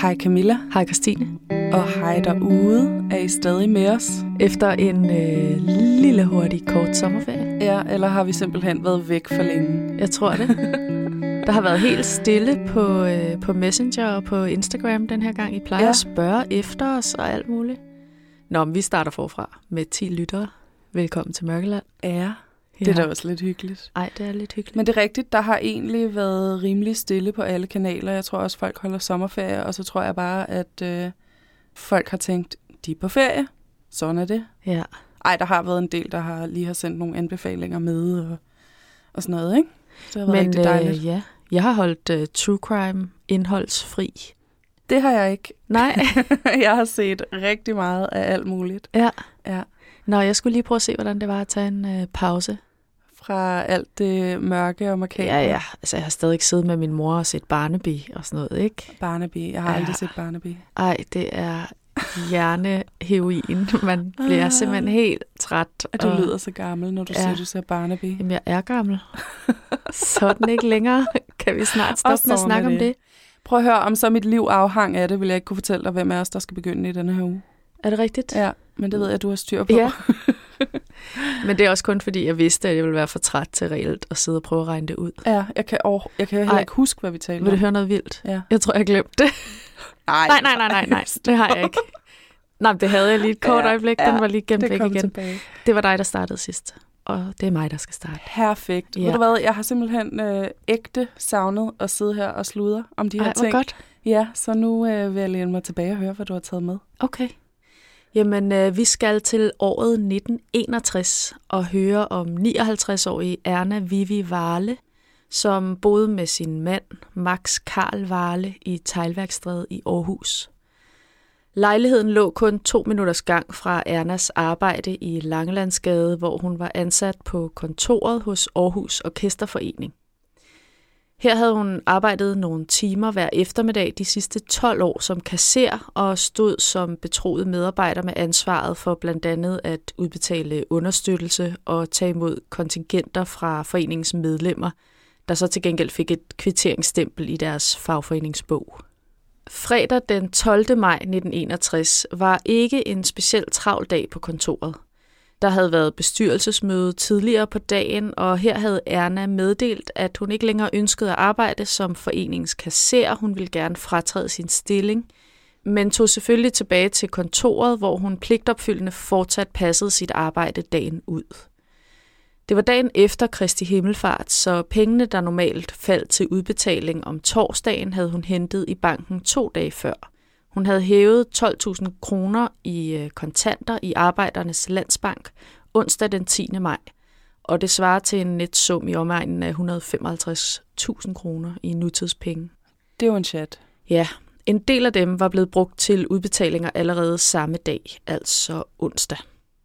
Hej Camilla. Hej Christine. Og hej derude. Er I stadig med os? Efter en lille hurtig kort sommerferie. Ja, eller har vi simpelthen været væk for længe? Jeg tror det. Der har været helt stille på Messenger og på Instagram den her gang. I plejer at spørge efter os og alt muligt. Nå, men vi starter forfra med 10 lyttere. Velkommen til Mørkeland. Ja, det er da også lidt hyggeligt. Ej, det er lidt hyggeligt. Men det er rigtigt, der har egentlig været rimelig stille på alle kanaler. Jeg tror også, folk holder sommerferie, og så tror jeg bare, at folk har tænkt, de er på ferie. Sådan er det. Ja. Ej, der har været en del, der lige har sendt nogle anbefalinger med og sådan noget, ikke? Det har været rigtig dejligt. Ja, jeg har holdt true crime indholdsfri. Det har jeg ikke. Nej. Jeg har set rigtig meget af alt muligt. Ja. Ja. Nå, jeg skulle lige prøve at se, hvordan det var at tage en pause. Fra alt det mørke og makabre. Ja. Altså, jeg har stadig ikke siddet med min mor og set Barnaby og sådan noget, ikke? Barnaby. Jeg har aldrig set Barnaby. Ej, det er hjerneheroin. Man bliver simpelthen helt træt. At du lyder så gammel, når du siger, du ser Barnaby. Jamen, jeg er gammel. Sådan ikke længere. Kan vi snart stoppe med at snakke om det? Prøv at høre, om så mit liv afhang af det, vil jeg ikke kunne fortælle dig, hvem af os, der skal begynde i denne her uge. Er det rigtigt? Ja, men det ved jeg, du har styr på. Ja. Men det er også kun fordi, jeg vidste, at jeg ville være for træt til reelt at sidde og prøve at regne det ud. Ja, jeg kan heller ikke huske, hvad vi taler om. Vil du høre noget vildt? Ja. Jeg tror, jeg glemte det. Nej. Det har jeg ikke. Nej, det havde jeg lige et kort øjeblik. Den var lige gemt væk igen. Tilbage. Det var dig, der startede sidst. Og det er mig, der skal starte. Perfekt. Ja. Ved du hvad, jeg har simpelthen ægte savnet at sidde her og sludre om de her ting. Hvor godt. Ja, så nu vil jeg læne mig tilbage og høre, hvad du har taget med. Okay. Jamen, vi skal til året 1961 og høre om 59-årige Erna Vivi Wahle, som boede med sin mand, Max Carl Wahle, i Teglværkstræde i Aarhus. Lejligheden lå kun 2 minutters gang fra Ernas arbejde i Langelandsgade, hvor hun var ansat på kontoret hos Aarhus Orkesterforening. Her havde hun arbejdet nogle timer hver eftermiddag de sidste 12 år som kasser og stod som betroet medarbejder med ansvaret for blandt andet at udbetale understøttelse og tage imod kontingenter fra foreningens medlemmer, der så til gengæld fik et kvitteringsstempel i deres fagforeningsbog. Fredag den 12. maj 1961 var ikke en specielt travl dag på kontoret. Der havde været bestyrelsesmøde tidligere på dagen, og her havde Erna meddelt, at hun ikke længere ønskede at arbejde som foreningens kasser. Hun ville gerne fratræde sin stilling, men tog selvfølgelig tilbage til kontoret, hvor hun pligtopfyldende fortsat passede sit arbejde dagen ud. Det var dagen efter Kristi Himmelfart, så pengene, der normalt faldt til udbetaling om torsdagen, havde hun hentet i banken 2 dage før. Hun havde hævet 12.000 kroner i kontanter i Arbejdernes Landsbank onsdag den 10. maj, og det svarer til en netsum i omegnen af 155.000 kroner i nutidspenge. Det er jo en chat. Ja, en del af dem var blevet brugt til udbetalinger allerede samme dag, altså onsdag.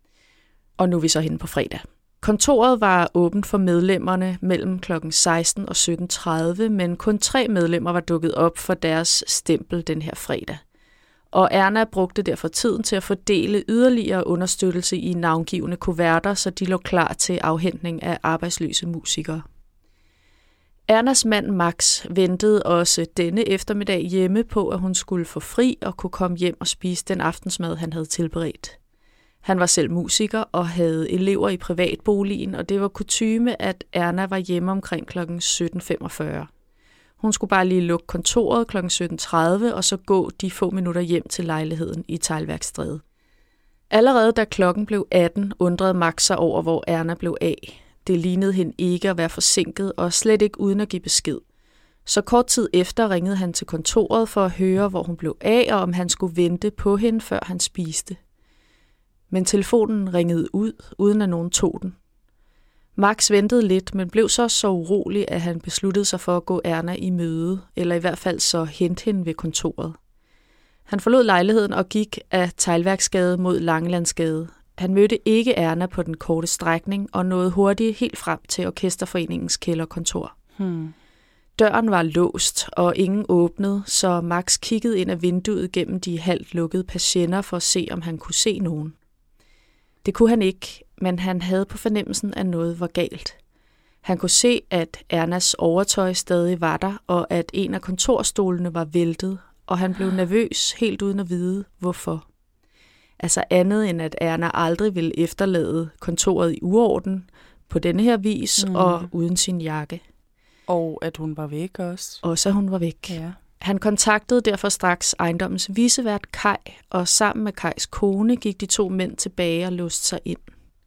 Og nu er vi så henne på fredag. Kontoret var åbent for medlemmerne mellem kl. 16 og 17.30, men kun 3 medlemmer var dukket op for deres stempel den her fredag. Og Erna brugte derfor tiden til at fordele yderligere understøttelse i navngivne kuverter, så de lå klar til afhentning af arbejdsløse musikere. Ernas mand Max ventede også denne eftermiddag hjemme på, at hun skulle få fri og kunne komme hjem og spise den aftensmad, han havde tilberedt. Han var selv musiker og havde elever i privatboligen, og det var kutyme, at Erna var hjemme omkring kl. 17.45. Hun skulle bare lige lukke kontoret kl. 17.30 og så gå de få minutter hjem til lejligheden i Teglværkstræde. Allerede da klokken blev 18, undrede Max sig over, hvor Erna blev af. Det lignede hende ikke at være forsinket og slet ikke uden at give besked. Så kort tid efter ringede han til kontoret for at høre, hvor hun blev af, og om han skulle vente på hende, før han spiste. Men telefonen ringede ud, uden at nogen tog den. Max ventede lidt, men blev så urolig, at han besluttede sig for at gå Erna i møde, eller i hvert fald så hente hende ved kontoret. Han forlod lejligheden og gik af Teglværksgade mod Langelandsgade. Han mødte ikke Erna på den korte strækning og nåede hurtigt helt frem til Orkesterforeningens kælderkontor. Døren var låst, og ingen åbnede, så Max kiggede ind af vinduet gennem de halvt lukkede persienner for at se, om han kunne se nogen. Det kunne han ikke, men han havde på fornemmelsen, at noget var galt. Han kunne se, at Ernas overtøj stadig var der, og at en af kontorstolene var væltet, og han blev nervøs, helt uden at vide, hvorfor. Altså andet end, at Erna aldrig ville efterlade kontoret i uorden på denne her vis og uden sin jakke. Og at hun var væk også. Også at hun var væk. Ja. Han kontaktede derfor straks ejendommens vicevært Kai, og sammen med Kais kone gik de 2 mænd tilbage og låste sig ind.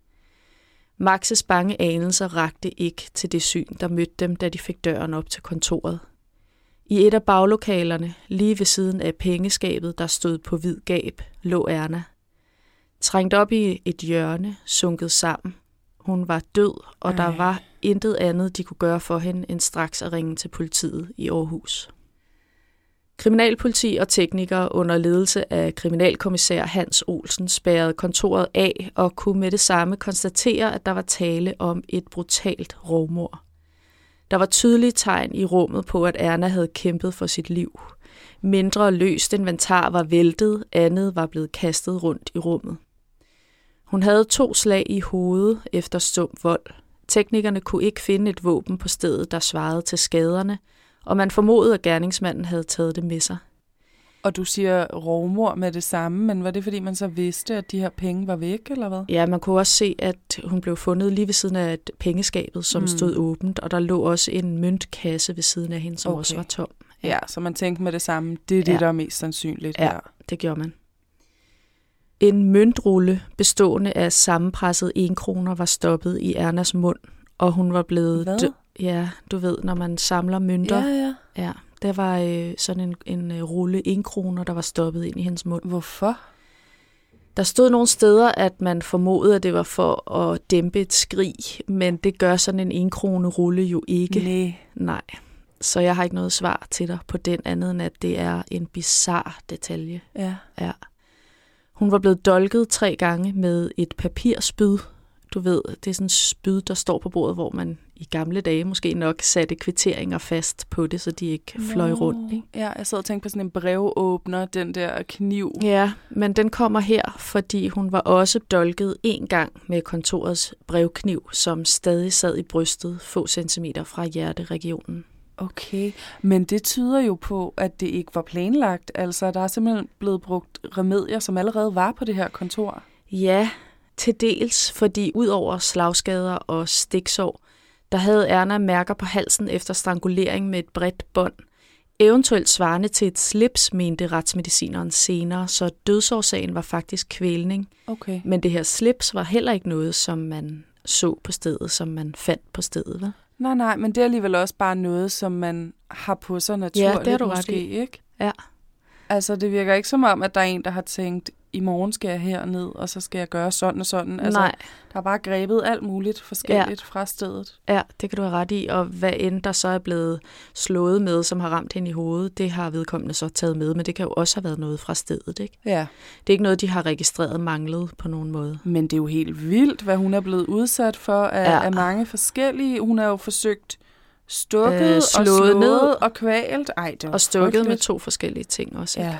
Maxes bange anelser rakte ikke til det syn, der mødte dem, da de fik døren op til kontoret. I et af baglokalerne, lige ved siden af pengeskabet, der stod på hvid gab, lå Erna. Trængt op i et hjørne, sunket sammen. Hun var død, og der var intet andet, de kunne gøre for hende, end straks at ringe til politiet i Aarhus. Kriminalpoliti og teknikere under ledelse af kriminalkommissær Hans Olsen spærrede kontoret af og kunne med det samme konstatere, at der var tale om et brutalt rovmord. Der var tydelige tegn i rummet på, at Erna havde kæmpet for sit liv. Mindre løst inventar var væltet, andet var blevet kastet rundt i rummet. Hun havde 2 slag i hovedet efter stum vold. Teknikerne kunne ikke finde et våben på stedet, der svarede til skaderne, og man formodede, at gerningsmanden havde taget det med sig. Og du siger rovmord med det samme, men var det fordi, man så vidste, at de her penge var væk, eller hvad? Ja, man kunne også se, at hun blev fundet lige ved siden af et pengeskabet, som stod åbent, og der lå også en møntkasse ved siden af hende, som også var tom. Ja, så man tænkte med det samme, det er det, der er mest sandsynligt her. Ja, det gjorde man. En møntrulle bestående af sammenpresset 1 kroner var stoppet i Ernas mund, og hun var blevet... Ja, du ved, når man samler mønter. Ja, der var sådan en rulle 1 kroner, der var stoppet ind i hendes mund. Hvorfor? Der stod nogle steder, at man formodede, at det var for at dæmpe et skrig, men det gør sådan en 1 krone rulle jo ikke. Nej. Så jeg har ikke noget svar til dig på den andet, end at det er en bizarre detalje. Ja. Hun var blevet dolket 3 gange med et papirspyd. Du ved, det er sådan en spyd, der står på bordet, hvor man i gamle dage måske nok satte kvitteringer fast på det, så de ikke fløj rundt. Ikke? Ja, jeg sad og tænkte på sådan en brevåbner, den der kniv. Ja, men den kommer her, fordi hun var også dolket 1 gang med kontorets brevkniv, som stadig sad i brystet få centimeter fra hjerteregionen. Okay, men det tyder jo på, at det ikke var planlagt. Altså, der er simpelthen blevet brugt remedier, som allerede var på det her kontor. Ja, til dels, fordi ud over slagskader og stiksår, der havde Erna mærker på halsen efter strangulering med et bredt bånd. Eventuelt svarende til et slips, mente retsmedicineren senere, så dødsårsagen var faktisk kvælning. Okay. Men det her slips var heller ikke noget, som man så på stedet, som man fandt på stedet, hva'? Nej, men det er alligevel også bare noget, som man har på sig naturligt, ja, det er du måske, ret i. Ikke? Ja. Altså, det virker ikke som om, at der er en, der har tænkt, i morgen skal jeg herned, og så skal jeg gøre sådan og sådan. Altså, Nej. Der er bare grebet alt muligt forskelligt fra stedet. Ja, det kan du have ret i, og hvad end der så er blevet slået med, som har ramt hende i hovedet, det har vedkommende så taget med, men det kan jo også have været noget fra stedet, ikke? Ja. Det er ikke noget, de har registreret manglet på nogen måde. Men det er jo helt vildt, hvad hun er blevet udsat for af mange forskellige. Hun har jo forsøgt stukket og slået ned og kvalt. Ej, det var og stukket frygteligt. med 2 forskellige ting også. Ja.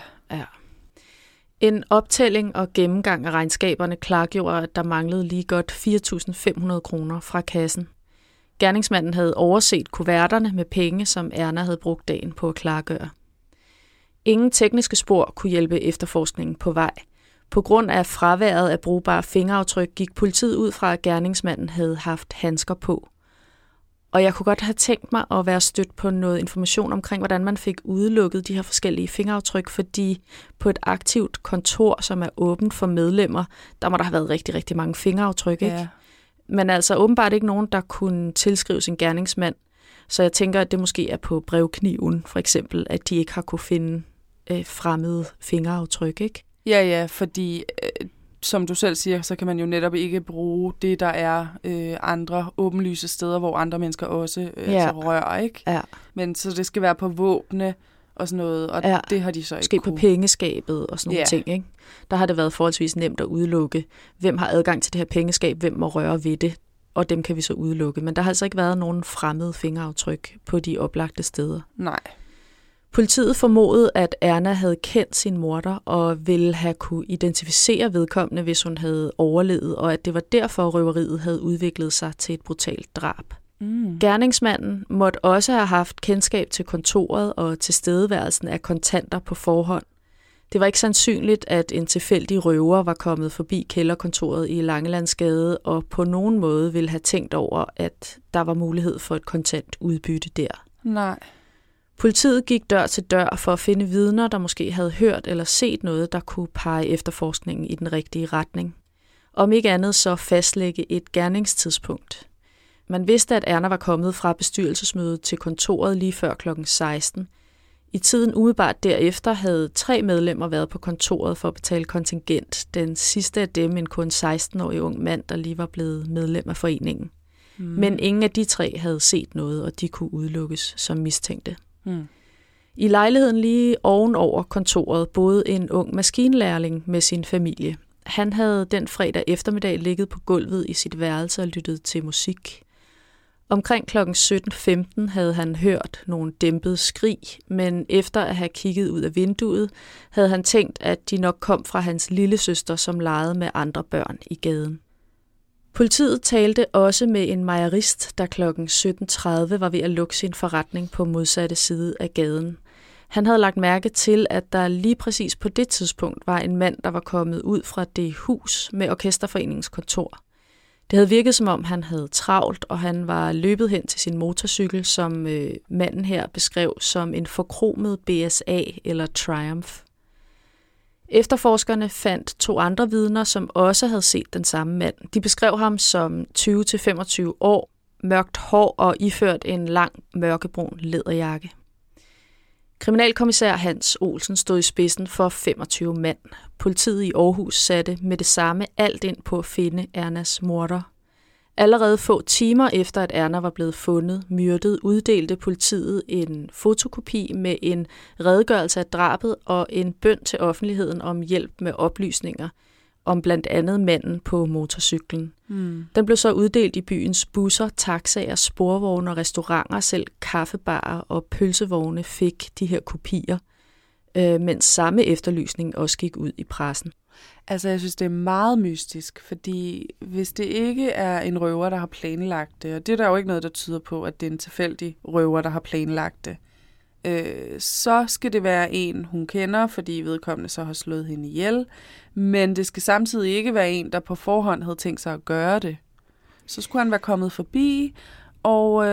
En optælling og gennemgang af regnskaberne klargjorde, at der manglede lige godt 4.500 kroner fra kassen. Gerningsmanden havde overset kuverterne med penge, som Erna havde brugt dagen på at klargøre. Ingen tekniske spor kunne hjælpe efterforskningen på vej. På grund af fraværet af brugbare fingeraftryk gik politiet ud fra, at gerningsmanden havde haft handsker på. Og jeg kunne godt have tænkt mig at være stødt på noget information omkring, hvordan man fik udelukket de her forskellige fingeraftryk, fordi på et aktivt kontor, som er åbent for medlemmer, der må der have været rigtig, rigtig mange fingeraftryk, ikke? Ja. Men altså åbenbart ikke nogen, der kunne tilskrive sin gerningsmand. Så jeg tænker, at det måske er på brevkniven, for eksempel, at de ikke har kunne finde fremmede fingeraftryk, ikke? Ja, fordi som du selv siger, så kan man jo netop ikke bruge det, der er andre åbenlyse steder, hvor andre mennesker også rører, ikke? Ja. Men så det skal være på våbne og sådan noget, og det har de så ikke måske på pengeskabet og sådan nogle ting, ikke? Der har det været forholdsvis nemt at udelukke, hvem har adgang til det her pengeskab, hvem må røre ved det, og dem kan vi så udelukke. Men der har altså ikke været nogen fremmede fingeraftryk på de oplagte steder. Nej. Politiet formodede, at Erna havde kendt sin morder og ville have kunne identificere vedkommende, hvis hun havde overlevet, og at det var derfor, røveriet havde udviklet sig til et brutalt drab. Gerningsmanden måtte også have haft kendskab til kontoret og tilstedeværelsen af kontanter på forhånd. Det var ikke sandsynligt, at en tilfældig røver var kommet forbi kælderkontoret i Langelandsgade og på nogen måde ville have tænkt over, at der var mulighed for et kontant udbytte der. Nej. Politiet gik dør til dør for at finde vidner, der måske havde hørt eller set noget, der kunne pege efterforskningen i den rigtige retning. Om ikke andet så fastlægge et gerningstidspunkt. Man vidste, at Erna var kommet fra bestyrelsesmødet til kontoret lige før kl. 16. I tiden umiddelbart derefter havde 3 medlemmer været på kontoret for at betale kontingent. Den sidste af dem en kun 16-årig ung mand, der lige var blevet medlem af foreningen. Men ingen af de 3 havde set noget, og de kunne udelukkes som mistænkte. I lejligheden lige ovenover kontoret boede en ung maskinlærling med sin familie. Han havde den fredag eftermiddag ligget på gulvet i sit værelse og lyttet til musik. Omkring kl. 17.15 havde han hørt nogle dæmpede skrig, men efter at have kigget ud af vinduet, havde han tænkt, at de nok kom fra hans lillesøster, som legede med andre børn i gaden. Politiet talte også med en mejerist, der kl. 17.30 var ved at lukke sin forretning på modsatte side af gaden. Han havde lagt mærke til, at der lige præcis på det tidspunkt var en mand, der var kommet ud fra det hus med Orkesterforeningens kontor. Det havde virket, som om han havde travlt, og han var løbet hen til sin motorcykel, som manden her beskrev som en forkromet BSA eller Triumph. Efterforskerne fandt 2 andre vidner, som også havde set den samme mand. De beskrev ham som 20-25 år, mørkt hår og iført en lang mørkebrun læderjakke. Kriminalkommissær Hans Olsen stod i spidsen for 25 mand. Politiet i Aarhus satte med det samme alt ind på at finde Ernas morder. Allerede få timer efter, at Erna var blevet fundet, myrdet, uddelte politiet en fotokopi med en redegørelse af drabet og en bøn til offentligheden om hjælp med oplysninger om blandt andet manden på motorcyklen. Den blev så uddelt i byens busser, taxaer, sporvogne og restauranter, selv kaffebarer og pølsevogne fik de her kopier, mens samme efterlysning også gik ud i pressen. Altså, jeg synes, det er meget mystisk, fordi hvis det ikke er en røver, der har planlagt det, og det er der jo ikke noget, der tyder på, at det er en tilfældig røver, der har planlagt det, så skal det være en, hun kender, fordi vedkommende så har slået hende ihjel, men det skal samtidig ikke være en, der på forhånd havde tænkt sig at gøre det. Så skulle han være kommet forbi, og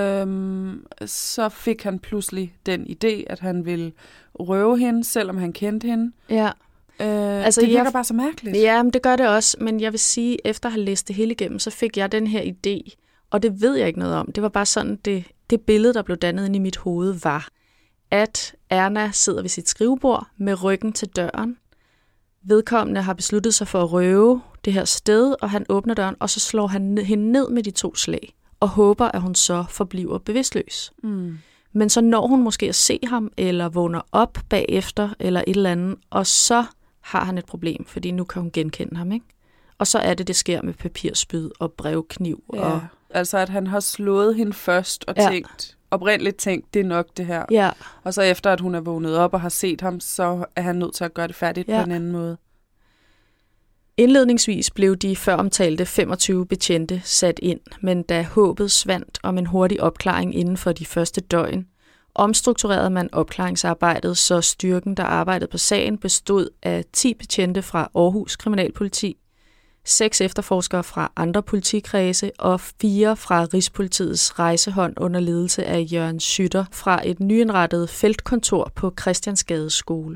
så fik han pludselig den idé, at han ville røve hende, selvom han kendte hende. Ja. Altså, det virker bare så mærkeligt. Ja, men det gør det også, men jeg vil sige, efter at have læst det hele igennem, så fik jeg den her idé, og det ved jeg ikke noget om. Det var bare sådan, det billede, der blev dannet inde i mit hoved, var, at Erna sidder ved sit skrivebord med ryggen til døren. Vedkommende har besluttet sig for at røve det her sted, og han åbner døren, og så slår han hende ned med de 2 slag, og håber, at hun så forbliver bevidstløs. Men så når hun måske at se ham, eller vågner op bagefter, eller et eller andet, og så har han et problem, fordi nu kan hun genkende ham, ikke? Og så er det sker med papirspyd og brevkniv. Ja, og altså at han har slået hende først og oprindeligt tænkt, det er nok det her. Ja. Og så efter, at hun er vågnet op og har set ham, så er han nødt til at gøre det færdigt på en anden måde. Indledningsvis blev de føromtalte 25 betjente sat ind, men da håbet svandt om en hurtig opklaring inden for de første døgn, omstrukturerede man opklaringsarbejdet, så styrken, der arbejdede på sagen, bestod af 10 betjente fra Aarhus Kriminalpoliti, 6 efterforskere fra andre politikredse og 4 fra Rigspolitiets rejsehånd under ledelse af Jørgen Schytter fra et nyindrettet feltkontor på Christiansgade skole.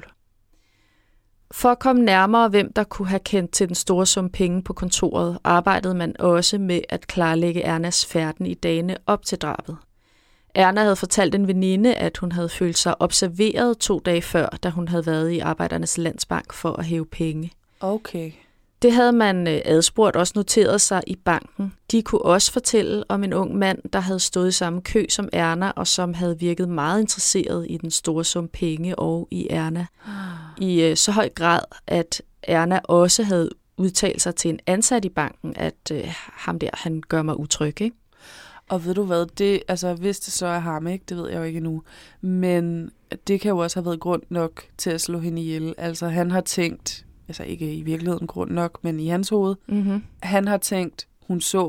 For at komme nærmere, hvem der kunne have kendt til den store sum penge på kontoret, arbejdede man også med at klarlægge Ernas færden i dagene op til drabet. Erna havde fortalt en veninde, at hun havde følt sig observeret 2 dage før, da hun havde været i Arbejdernes Landsbank for at hæve penge. Okay. Det havde man adspurgt også noteret sig i banken. De kunne også fortælle om en ung mand, der havde stået i samme kø som Erna, og som havde virket meget interesseret i den store sum penge og i Erna. I så høj grad, at Erna også havde udtalt sig til en ansat i banken, at ham der, han gør mig utryg, ikke? Og ved du hvad, det, altså hvis det så er ham, ikke, det ved jeg jo ikke endnu, men det kan jo også have været grund nok til at slå hende ihjel. Altså han har tænkt, altså ikke i virkeligheden grund nok, men i hans hoved, han har tænkt, hun så mig,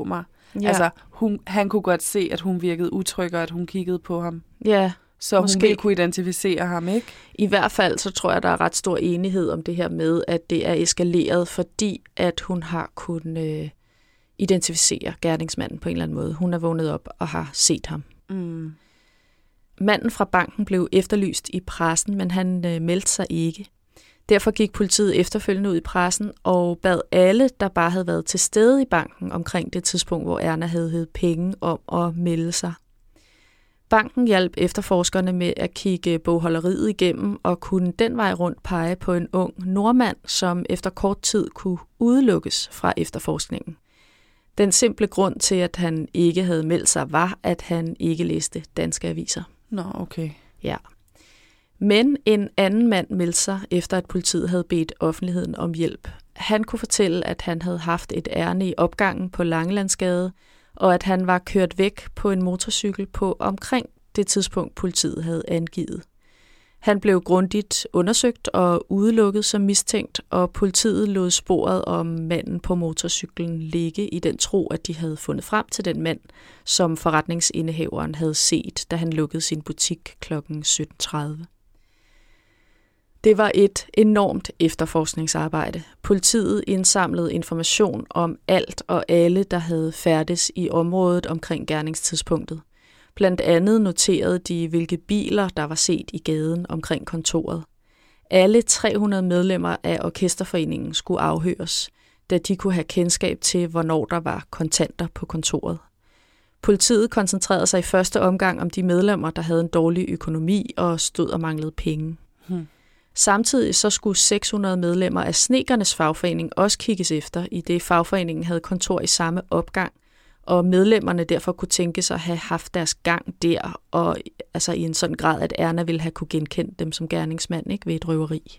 Ja. Altså, han kunne godt se, at hun virkede utryg, og at hun kiggede på ham. Ja, så hun ville kunne identificere ham, ikke? I hvert fald, så tror jeg, der er ret stor enighed om det her med, at det er eskaleret, fordi at hun har kunnet identificere gerningsmanden på en eller anden måde. Hun er vågnet op og har set ham. Mm. Manden fra banken blev efterlyst i pressen, men han meldte sig ikke. Derfor gik politiet efterfølgende ud i pressen og bad alle, der bare havde været til stede i banken omkring det tidspunkt, hvor Erna havde hævet penge, om at melde sig. Banken hjalp efterforskerne med at kigge bogholderiet igennem og kunne den vej rundt pege på en ung nordmand, som efter kort tid kunne udelukkes fra efterforskningen. Den simple grund til, at han ikke havde meldt sig, var, at han ikke læste danske aviser. Nå, okay. Ja. Men en anden mand meldte sig, efter at politiet havde bedt offentligheden om hjælp. Han kunne fortælle, at han havde haft et ærinde i opgangen på Langelandsgade, og at han var kørt væk på en motorcykel på omkring det tidspunkt, politiet havde angivet. Han blev grundigt undersøgt og udelukket som mistænkt, og politiet lod sporet om manden på motorcyklen ligge i den tro, at de havde fundet frem til den mand, som forretningsindehaveren havde set, da han lukkede sin butik kl. 17.30. Det var et enormt efterforskningsarbejde. Politiet indsamlede information om alt og alle, der havde færdes i området omkring gerningstidspunktet. Blandt andet noterede de, hvilke biler, der var set i gaden omkring kontoret. Alle 300 medlemmer af orkesterforeningen skulle afhøres, da de kunne have kendskab til, hvornår der var kontanter på kontoret. Politiet koncentrerede sig i første omgang om de medlemmer, der havde en dårlig økonomi og stod og manglede penge. Samtidig så skulle 600 medlemmer af snedkernes fagforening også kigges efter, i det fagforeningen havde kontor i samme opgang, og medlemmerne derfor kunne tænke sig at have haft deres gang der, og altså i en sådan grad, at Erna ville have kunne genkende dem som gerningsmand, ikke, ved et røveri.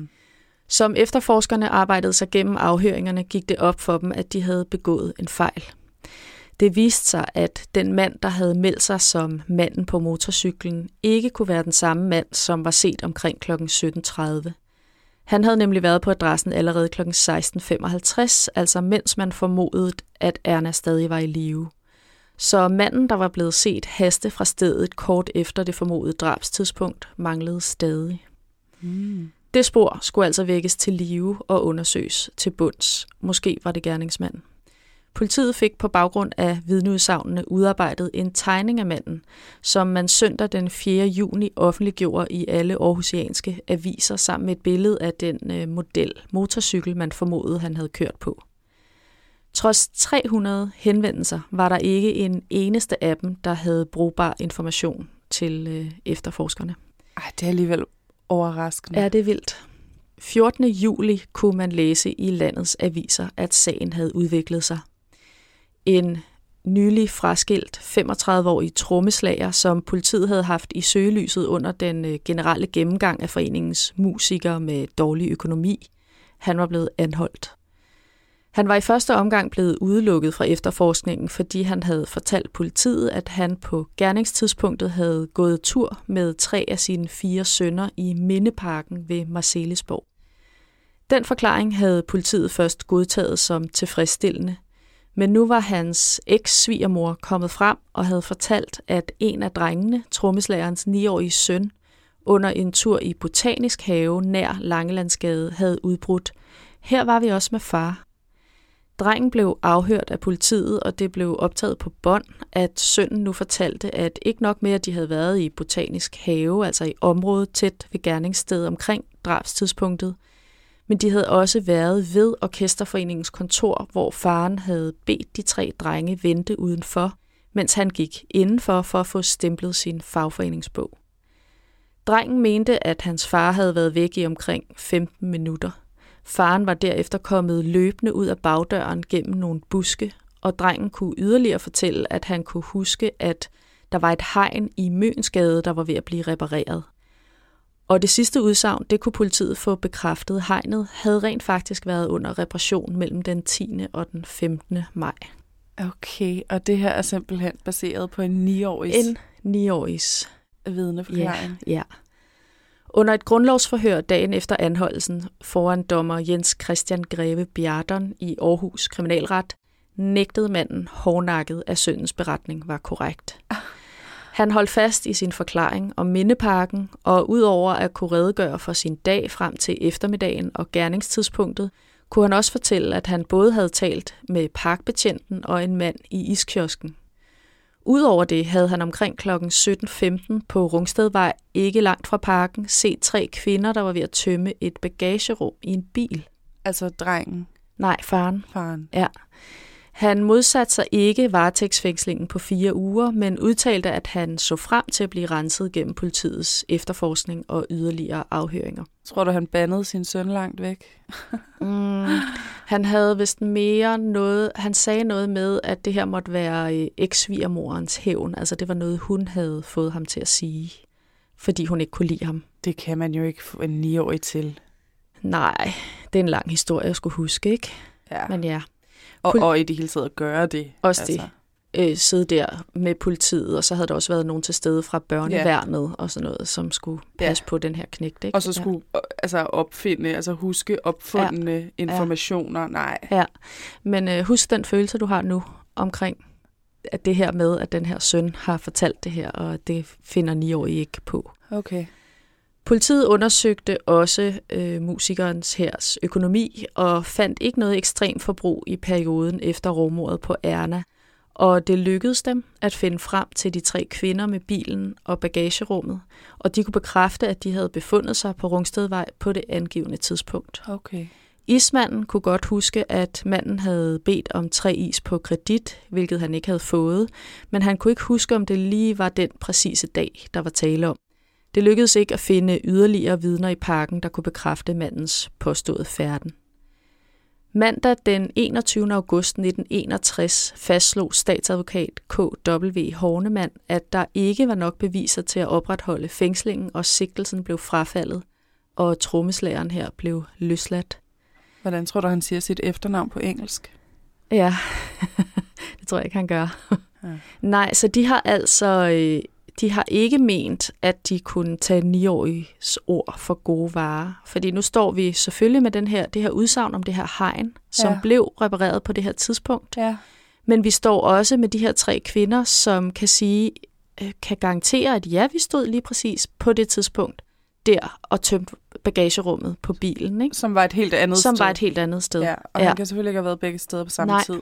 Som efterforskerne arbejdede sig gennem afhøringerne, gik det op for dem, at de havde begået en fejl. Det viste sig, at den mand, der havde meldt sig som manden på motorcyklen, ikke kunne være den samme mand, som var set omkring kl. 17.30. Han havde nemlig været på adressen allerede kl. 16.55, altså mens man formodede, at Erna stadig var i live. Så manden, der var blevet set haste fra stedet kort efter det formodede drabstidspunkt, manglede stadig. Det spor skulle altså vækkes til live og undersøges til bunds. Måske var det gerningsmanden. Politiet fik på baggrund af vidneudsagnene udarbejdet en tegning af manden, som man søndag den 4. juni offentliggjorde i alle aarhusianske aviser sammen med et billede af den model motorcykel, man formodede, han havde kørt på. Trods 300 henvendelser var der ikke en eneste af dem, der havde brugbar information til efterforskerne. Ej, det er alligevel overraskende. Ja, det er vildt. 14. juli kunne man læse i landets aviser, at sagen havde udviklet sig. En nylig fraskilt 35-årig trommeslager, som politiet havde haft i søgelyset under den generelle gennemgang af foreningens musikere med dårlig økonomi. Han var blevet anholdt. Han var i første omgang blevet udelukket fra efterforskningen, fordi han havde fortalt politiet, at han på gerningstidspunktet havde gået tur med 3 af sine 4 sønner i Mindeparken ved Marselisborg. Den forklaring havde politiet først godtaget som tilfredsstillende, men nu var hans eks-svigermor kommet frem og havde fortalt, at en af drengene, trommeslagerens 9-årige søn, under en tur i Botanisk Have nær Langelandsgade havde udbrudt: "Her var vi også med far." Drengen blev afhørt af politiet, og det blev optaget på bånd, at sønnen nu fortalte, at ikke nok med, at de havde været i Botanisk Have, altså i området tæt ved gerningsstedet omkring drabstidspunktet, men de havde også været ved Orkesterforeningens kontor, hvor faren havde bedt de 3 drenge vente udenfor, mens han gik indenfor for at få stemplet sin fagforeningsbog. Drengen mente, at hans far havde været væk i omkring 15 minutter. Faren var derefter kommet løbende ud af bagdøren gennem nogle buske, og drengen kunne yderligere fortælle, at han kunne huske, at der var et hegn i Mønsgade, der var ved at blive repareret. Og det sidste udsagn, det kunne politiet få bekræftet. Hegnet havde rent faktisk været under reparation mellem den 10. og den 15. maj. Okay, og det her er simpelthen baseret på en 9-årigs vidneforklaring. Ja. Under et grundlovsforhør dagen efter anholdelsen foran dommer Jens Christian Greve Bjardon i Aarhus Kriminalret nægtede manden hårdnakket, at sønnens beretning var korrekt. Han holdt fast i sin forklaring om mindeparken, og udover at kunne redegøre for sin dag frem til eftermiddagen og gerningstidspunktet, kunne han også fortælle, at han både havde talt med parkbetjenten og en mand i iskiosken. Udover det havde han omkring kl. 17:15 på Rungstedvej, ikke langt fra parken, set 3 kvinder, der var ved at tømme et bagagerum i en bil. Altså drengen? Nej, faren. Faren. Ja. Han modsatte sig ikke varetægtsfængslingen på 4 uger, men udtalte, at han så frem til at blive renset gennem politiets efterforskning og yderligere afhøringer. Tror du, han bandede sin søn langt væk? Han havde vist mere noget. Han sagde noget med, at det her måtte være eks-svigermorens hævn. Altså det var noget, hun havde fået ham til at sige, fordi hun ikke kunne lide ham. Det kan man jo ikke få en 9-årig til. Nej, det er en lang historie, jeg skulle huske, ikke? Ja. Men ja. Og i det hele taget at gøre det. Også altså. Det. Sidde der med politiet, og så havde der også været nogen til stede fra børneværnet og sådan noget, som skulle passe på den her knægt, ikke? Og så skulle huske opfundne informationer. Nej. Ja, men husk den følelse, du har nu omkring at det her med, at den her søn har fortalt det her, og det finder 9-årige ikke på. Okay. Politiet undersøgte også musikerens hers økonomi og fandt ikke noget ekstremt forbrug i perioden efter rovmordet på Erna. Og det lykkedes dem at finde frem til de 3 kvinder med bilen og bagagerummet, og de kunne bekræfte, at de havde befundet sig på Rungstedvej på det angivne tidspunkt. Okay. Ismanden kunne godt huske, at manden havde bedt om 3 is på kredit, hvilket han ikke havde fået, men han kunne ikke huske, om det lige var den præcise dag, der var tale om. Det lykkedes ikke at finde yderligere vidner i parken, der kunne bekræfte mandens påståede færden. Mandag den 21. august 1961 fastslog statsadvokat K.W. Hornemann, at der ikke var nok beviser til at opretholde fængslingen, og sigtelsen blev frafaldet, og trommeslageren her blev løsladt. Hvordan tror du, han siger sit efternavn på engelsk? Ja, det tror jeg ikke, han gør. Ja. Nej, så de har altså... De har ikke ment, at de kunne tage 9-åriges ord for gode varer. Fordi nu står vi selvfølgelig med det her udsagn om det her hegn, som blev repareret på det her tidspunkt. Ja. Men vi står også med de her 3 kvinder, som kan garantere, at ja, vi stod lige præcis på det tidspunkt der og tømte bagagerummet på bilen. Ikke? Som var et helt andet sted. Som var et helt andet sted. Ja, og han kan selvfølgelig ikke have været begge steder på samme tid.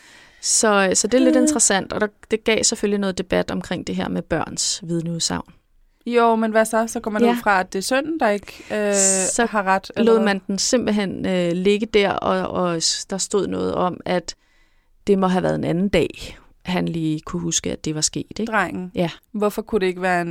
Så det er lidt interessant, og det gav selvfølgelig noget debat omkring det her med børns vidneudsagn. Jo, men hvad så? Så går man ud fra, at det er sønnen, der ikke så har ret? Så lod man den simpelthen ligge der, og der stod noget om, at det må have været en anden dag, han lige kunne huske, at det var sket. Ikke? Drengen? Ja. Hvorfor kunne det ikke være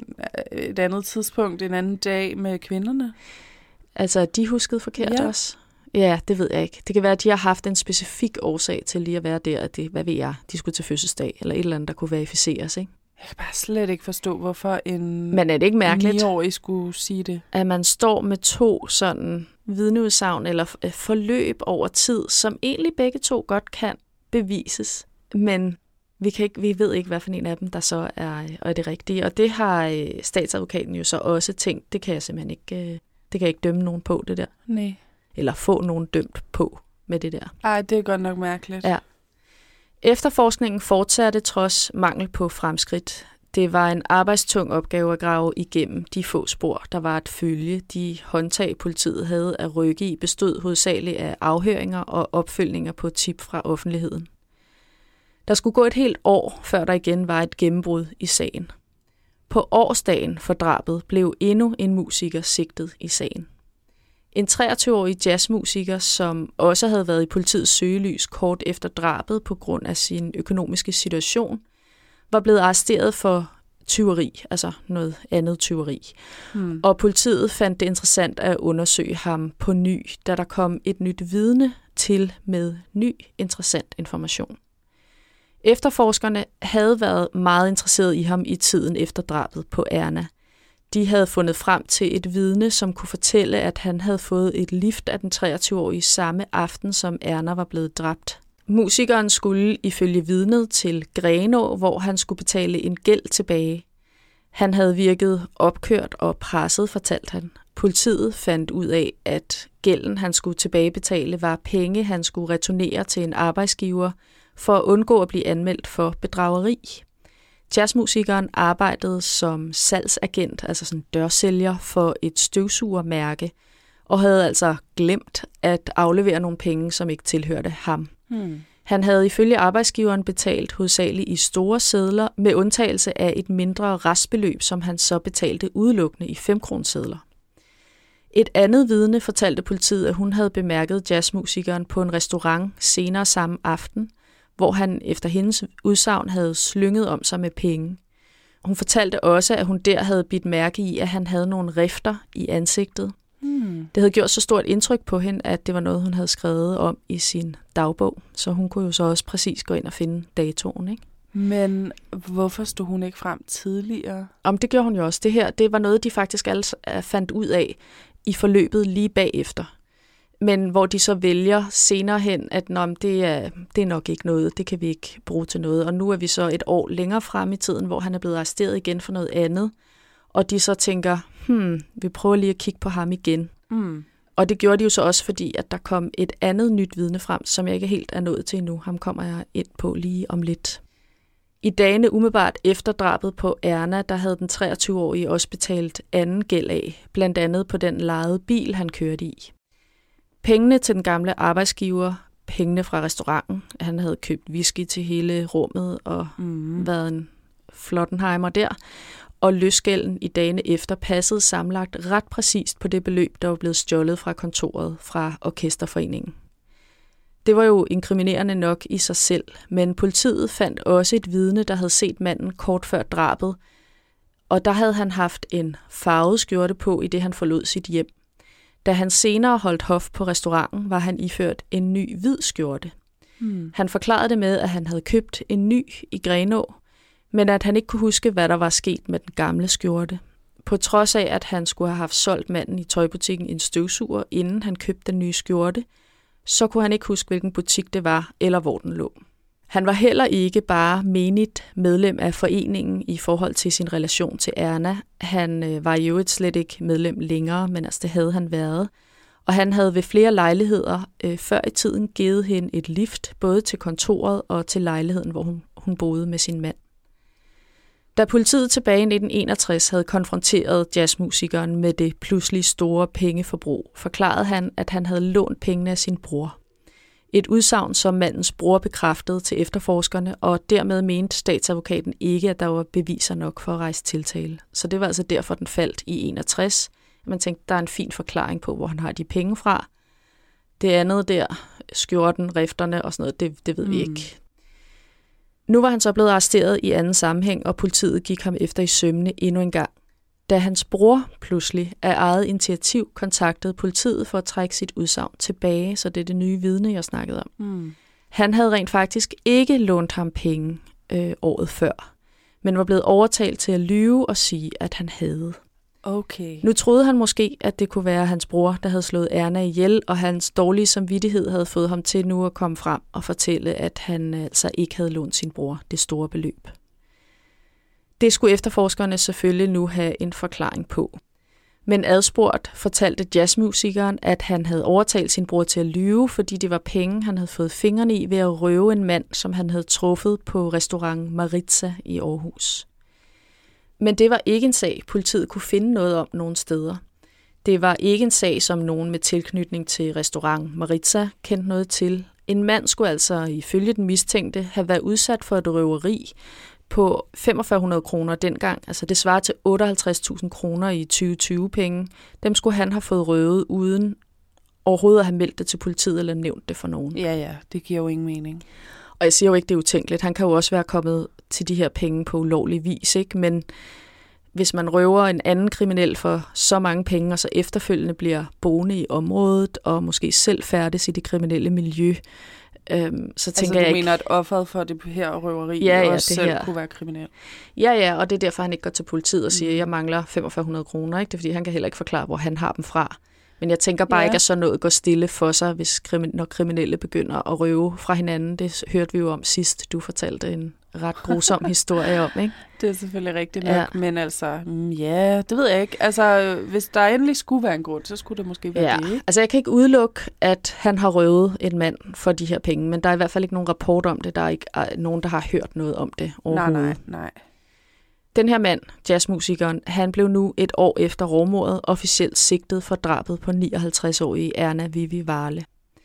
et andet tidspunkt, en anden dag med kvinderne? Altså, de huskede forkert også. Ja, det ved jeg ikke. Det kan være, at de har haft en specifik årsag til lige at være der, at det, hvad ved jeg, de skulle til fødselsdag, eller et eller andet, der kunne verificeres, ikke? Jeg kan bare slet ikke forstå, hvorfor en 9-årig skulle sige det. At man står med 2 sådan vidneudsagn eller forløb over tid, som egentlig begge 2 godt kan bevises, men vi ved ikke, hvad for en af dem, der så er det rigtige. Og det har statsadvokaten jo så også tænkt, det kan jeg simpelthen ikke, det kan jeg ikke dømme nogen på, det der. Nej. Eller få nogen dømt på med det der. Ej, det er godt nok mærkeligt. Ja. Efterforskningen fortsatte trods mangel på fremskridt. Det var en arbejdstung opgave at grave igennem de få spor, der var at følge. De håndtag, politiet havde at rykke i, bestod hovedsageligt af afhøringer og opfølgninger på tip fra offentligheden. Der skulle gå et helt år, før der igen var et gennembrud i sagen. På årsdagen for drabet blev endnu en musiker sigtet i sagen. En 23-årig jazzmusiker, som også havde været i politiets søgelys kort efter drabet på grund af sin økonomiske situation, var blevet arresteret for tyveri, altså noget andet tyveri. Og politiet fandt det interessant at undersøge ham på ny, da der kom et nyt vidne til med ny interessant information. Efterforskerne havde været meget interesserede i ham i tiden efter drabet på Erna. De havde fundet frem til et vidne, som kunne fortælle, at han havde fået et lift af den 23-årige samme aften, som Erna var blevet dræbt. Musikeren skulle ifølge vidnet til Grenaa, hvor han skulle betale en gæld tilbage. Han havde virket opkørt og presset, fortalte han. Politiet fandt ud af, at gælden, han skulle tilbagebetale, var penge, han skulle returnere til en arbejdsgiver for at undgå at blive anmeldt for bedrageri. Jazzmusikeren arbejdede som salgsagent, altså sådan dørsælger for et støvsugermærke, og havde altså glemt at aflevere nogle penge, som ikke tilhørte ham. Han havde ifølge arbejdsgiveren betalt hovedsageligt i store sedler, med undtagelse af et mindre restbeløb, som han så betalte udelukkende i 5-kronesedler. Et andet vidne fortalte politiet, at hun havde bemærket jazzmusikeren på en restaurant senere samme aften, hvor han efter hendes udsagn havde slynget om sig med penge. Hun fortalte også, at hun der havde bidt mærke i, at han havde nogle rifter i ansigtet. Det havde gjort så stort indtryk på hende, at det var noget, hun havde skrevet om i sin dagbog. Så hun kunne jo så også præcis gå ind og finde datoen, ikke? Men hvorfor stod hun ikke frem tidligere? Det gjorde hun jo også. Det her, det var noget, de faktisk alle fandt ud af i forløbet lige bagefter. Men hvor de så vælger senere hen, at det er nok ikke noget, det kan vi ikke bruge til noget. Og nu er vi så et år længere frem i tiden, hvor han er blevet arresteret igen for noget andet. Og de så tænker, vi prøver lige at kigge på ham igen. Og det gjorde de jo så også, fordi at der kom et andet nyt vidne frem, som jeg ikke helt er nået til endnu. Ham kommer jeg ind på lige om lidt. I dagene umiddelbart efter drabet på Erna, der havde den 23-årige også betalt anden gæld af, blandt andet på den lejede bil, han kørte i. Pengene til den gamle arbejdsgiver, pengene fra restauranten, han havde købt whisky til hele rummet og været en Flottenheimer der, og løsgælden i dagene efter passede sammenlagt ret præcist på det beløb, der var blevet stjålet fra kontoret fra Orkesterforeningen. Det var jo inkriminerende nok i sig selv, men politiet fandt også et vidne, der havde set manden kort før drabet, og der havde han haft en farvet skjorte på, i det han forlod sit hjem. Da han senere holdt hof på restauranten, var han iført en ny hvid skjorte. Han forklarede det med, at han havde købt en ny i Grenå, men at han ikke kunne huske, hvad der var sket med den gamle skjorte. På trods af, at han skulle have haft solgt manden i tøjbutikken en støvsuger, inden han købte den nye skjorte, så kunne han ikke huske, hvilken butik det var, eller hvor den lå. Han var heller ikke bare menigt medlem af foreningen i forhold til sin relation til Erna. Han var jo slet ikke medlem længere, men altså det havde han været. Og han havde ved flere lejligheder før i tiden givet hende et lift, både til kontoret og til lejligheden, hvor hun boede med sin mand. Da politiet tilbage i 1961 havde konfronteret jazzmusikeren med det pludselig store pengeforbrug, forklarede han, at han havde lånt pengene af sin bror. Et udsagn, som mandens bror bekræftede til efterforskerne, og dermed mente statsadvokaten ikke, at der var beviser nok for at rejse tiltale. Så det var altså derfor, den faldt i 61. Man tænkte, der er en fin forklaring på, hvor han har de penge fra. Det andet der, skjorten, rifterne og sådan noget, det ved vi ikke. Nu var han så blevet arresteret i anden sammenhæng, og politiet gik ham efter i sømmene endnu en gang. Da hans bror pludselig af eget initiativ kontaktede politiet for at trække sit udsagn tilbage, så det er det nye vidne, jeg snakkede om. Han havde rent faktisk ikke lånt ham penge året før, men var blevet overtalt til at lyve og sige, at han havde. Okay. Nu troede han måske, at det kunne være hans bror, der havde slået Erna ihjel, og hans dårlige samvittighed havde fået ham til nu at komme frem og fortælle, at han altså ikke havde lånt sin bror det store beløb. Det skulle efterforskerne selvfølgelig nu have en forklaring på. Men adspurgt fortalte jazzmusikeren, at han havde overtalt sin bror til at lyve, fordi det var penge, han havde fået fingrene i ved at røve en mand, som han havde truffet på restaurant Maritza i Aarhus. Men det var ikke en sag, politiet kunne finde noget om nogen steder. Det var ikke en sag, som nogen med tilknytning til restaurant Maritza kendte noget til. En mand skulle altså ifølge den mistænkte have været udsat for et røveri på 4.500 kroner dengang. Altså det svarer til 58.000 kroner i 2020-penge. Dem skulle han have fået røvet uden overhovedet at have meldt det til politiet eller nævnt det for nogen. Ja, det giver jo ingen mening. Og jeg siger jo ikke, det er utænkeligt. Han kan jo også være kommet til de her penge på ulovlig vis, ikke? Men hvis man røver en anden kriminel for så mange penge, og så efterfølgende bliver boende i området, og måske selv færdes i det kriminelle miljø, så tænker jeg ikke... mener, at offeret for det her røveri også det selv her kunne være kriminel? Ja, og det er derfor, han ikke går til politiet og siger, at jeg mangler 4.500 kroner. Ikke? Det er fordi, han kan heller ikke forklare, hvor han har dem fra. Men jeg tænker bare ikke, at sådan noget går stille for sig, når kriminelle begynder at røve fra hinanden. Det hørte vi jo om sidst. Du fortalte en ret grusom historie om, ikke? Det er selvfølgelig rigtigt nok, men altså, ja, det ved jeg ikke. Altså, hvis der endelig skulle være en grund, så skulle det måske være det, ikke? Altså jeg kan ikke udelukke, at han har røvet en mand for de her penge, men der er i hvert fald ikke nogen rapport om det. Der er ikke nogen, der har hørt noget om det overhovedet. Nej. Den her mand, jazzmusikeren, han blev nu et år efter rovmordet officielt sigtet for drabet på 59-årige Erna Vivi Varle.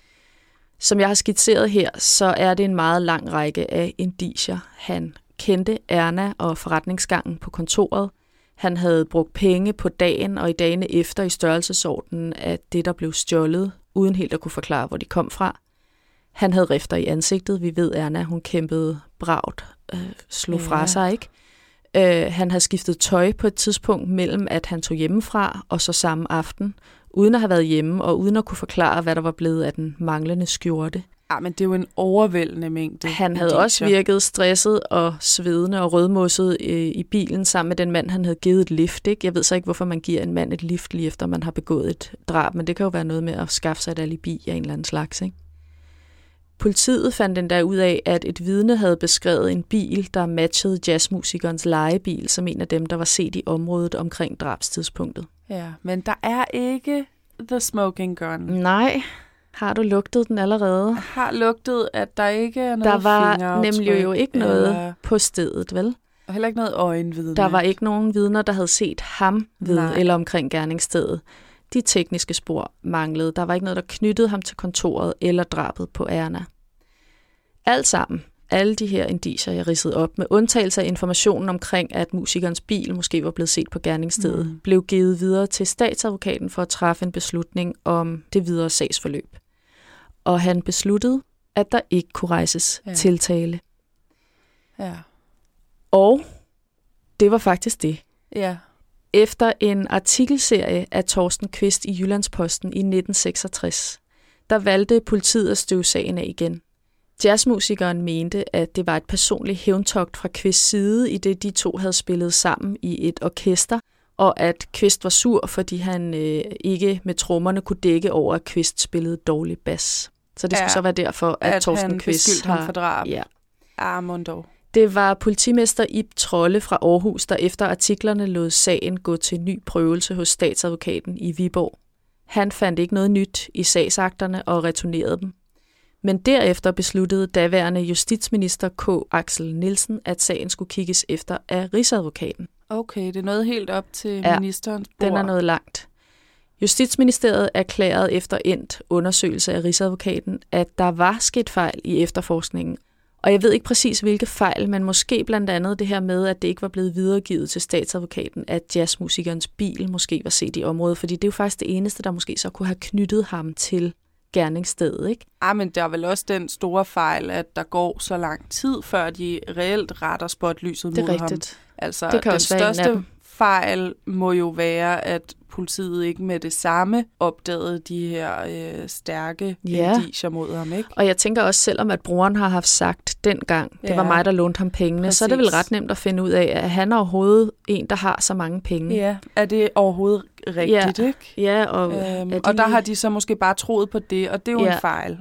Som jeg har skitseret her, så er det en meget lang række af indicier. Han kendte Erna og forretningsgangen på kontoret. Han havde brugt penge på dagen og i dagene efter i størrelsesordenen af det, der blev stjålet, uden helt at kunne forklare, hvor de kom fra. Han havde rifter i ansigtet. Vi ved, Erna, hun kæmpede bravt, slog fra sig, ikke? Han havde skiftet tøj på et tidspunkt mellem, at han tog hjemmefra og så samme aften, uden at have været hjemme og uden at kunne forklare, hvad der var blevet af den manglende skjorte. Ja, men det er jo en overvældende mængde. Han havde også virket stresset og svedende og rødmosset i bilen sammen med den mand, han havde givet et lift. Ikke? Jeg ved så ikke, hvorfor man giver en mand et lift lige efter, man har begået et drab, men det kan jo være noget med at skaffe sig et alibi af en eller anden slags, ikke? Politiet fandt endda ud af, at et vidne havde beskrevet en bil, der matchede jazzmusikernes lejebil, som en af dem, der var set i området omkring drabstidspunktet. Ja, men der er ikke the smoking gun. Nej. Har du lugtet den allerede? Jeg har lugtet, at der ikke er noget fingeraftryk. Der var nemlig jo ikke noget på stedet, vel? Og heller ikke noget øjenvidne. Der var ikke nogen vidner, der havde set ham ved eller omkring gerningsstedet. De tekniske spor manglede. Der var ikke noget, der knyttede ham til kontoret eller drabet på Erna. Alt sammen, alle de her indicier, jeg ridsede op, med undtagelse af informationen omkring, at musikernes bil måske var blevet set på gerningsstedet, blev givet videre til statsadvokaten for at træffe en beslutning om det videre sagsforløb. Og han besluttede, at der ikke kunne rejses tiltale. Ja. Og det var faktisk det. Ja. Efter en artikelserie af Torsten Kvist i Jyllandsposten i 1966, der valgte politiet at støve sagen af igen. Jazzmusikeren mente, at det var et personligt hævntogt fra Kvists side, i det de to havde spillet sammen i et orkester, og at Kvist var sur, fordi han ikke med trommerne kunne dække over, at Kvist spillede dårlig bas. Så det skulle så være derfor, at Torsten Kvist ham for drab. Ja. Armando. Det var politimester Ib Trolle fra Aarhus, der efter artiklerne lod sagen gå til ny prøvelse hos statsadvokaten i Viborg. Han fandt ikke noget nyt i sagsakterne og returnerede dem. Men derefter besluttede daværende justitsminister K. Axel Nielsen, at sagen skulle kigges efter af Rigsadvokaten. Okay, det er noget helt op til ministerens bord. Den er noget langt. Justitsministeriet erklærede efter endt undersøgelse af Rigsadvokaten, at der var sket fejl i efterforskningen. Og jeg ved ikke præcis, hvilke fejl, men måske blandt andet det her med, at det ikke var blevet videregivet til statsadvokaten, at jazzmusikernes bil måske var set i området, fordi det er jo faktisk det eneste, der måske så kunne have knyttet ham til gerningsstedet, ikke? Men der er vel også den store fejl, at der går så lang tid, før de reelt retter spotlyset mod ham. Det er rigtigt. Altså, det kan den største fejl må jo være, at politiet ikke med det samme opdagede de her stærke indicier mod ham, ikke? Og jeg tænker også, selvom at broren har haft sagt dengang, det var mig, der lånte ham pengene, så er det vel ret nemt at finde ud af, at han er overhovedet en, der har så mange penge. Ja, er det overhovedet rigtigt, ikke? Ja, og der har de så måske bare troet på det, og det er jo en fejl.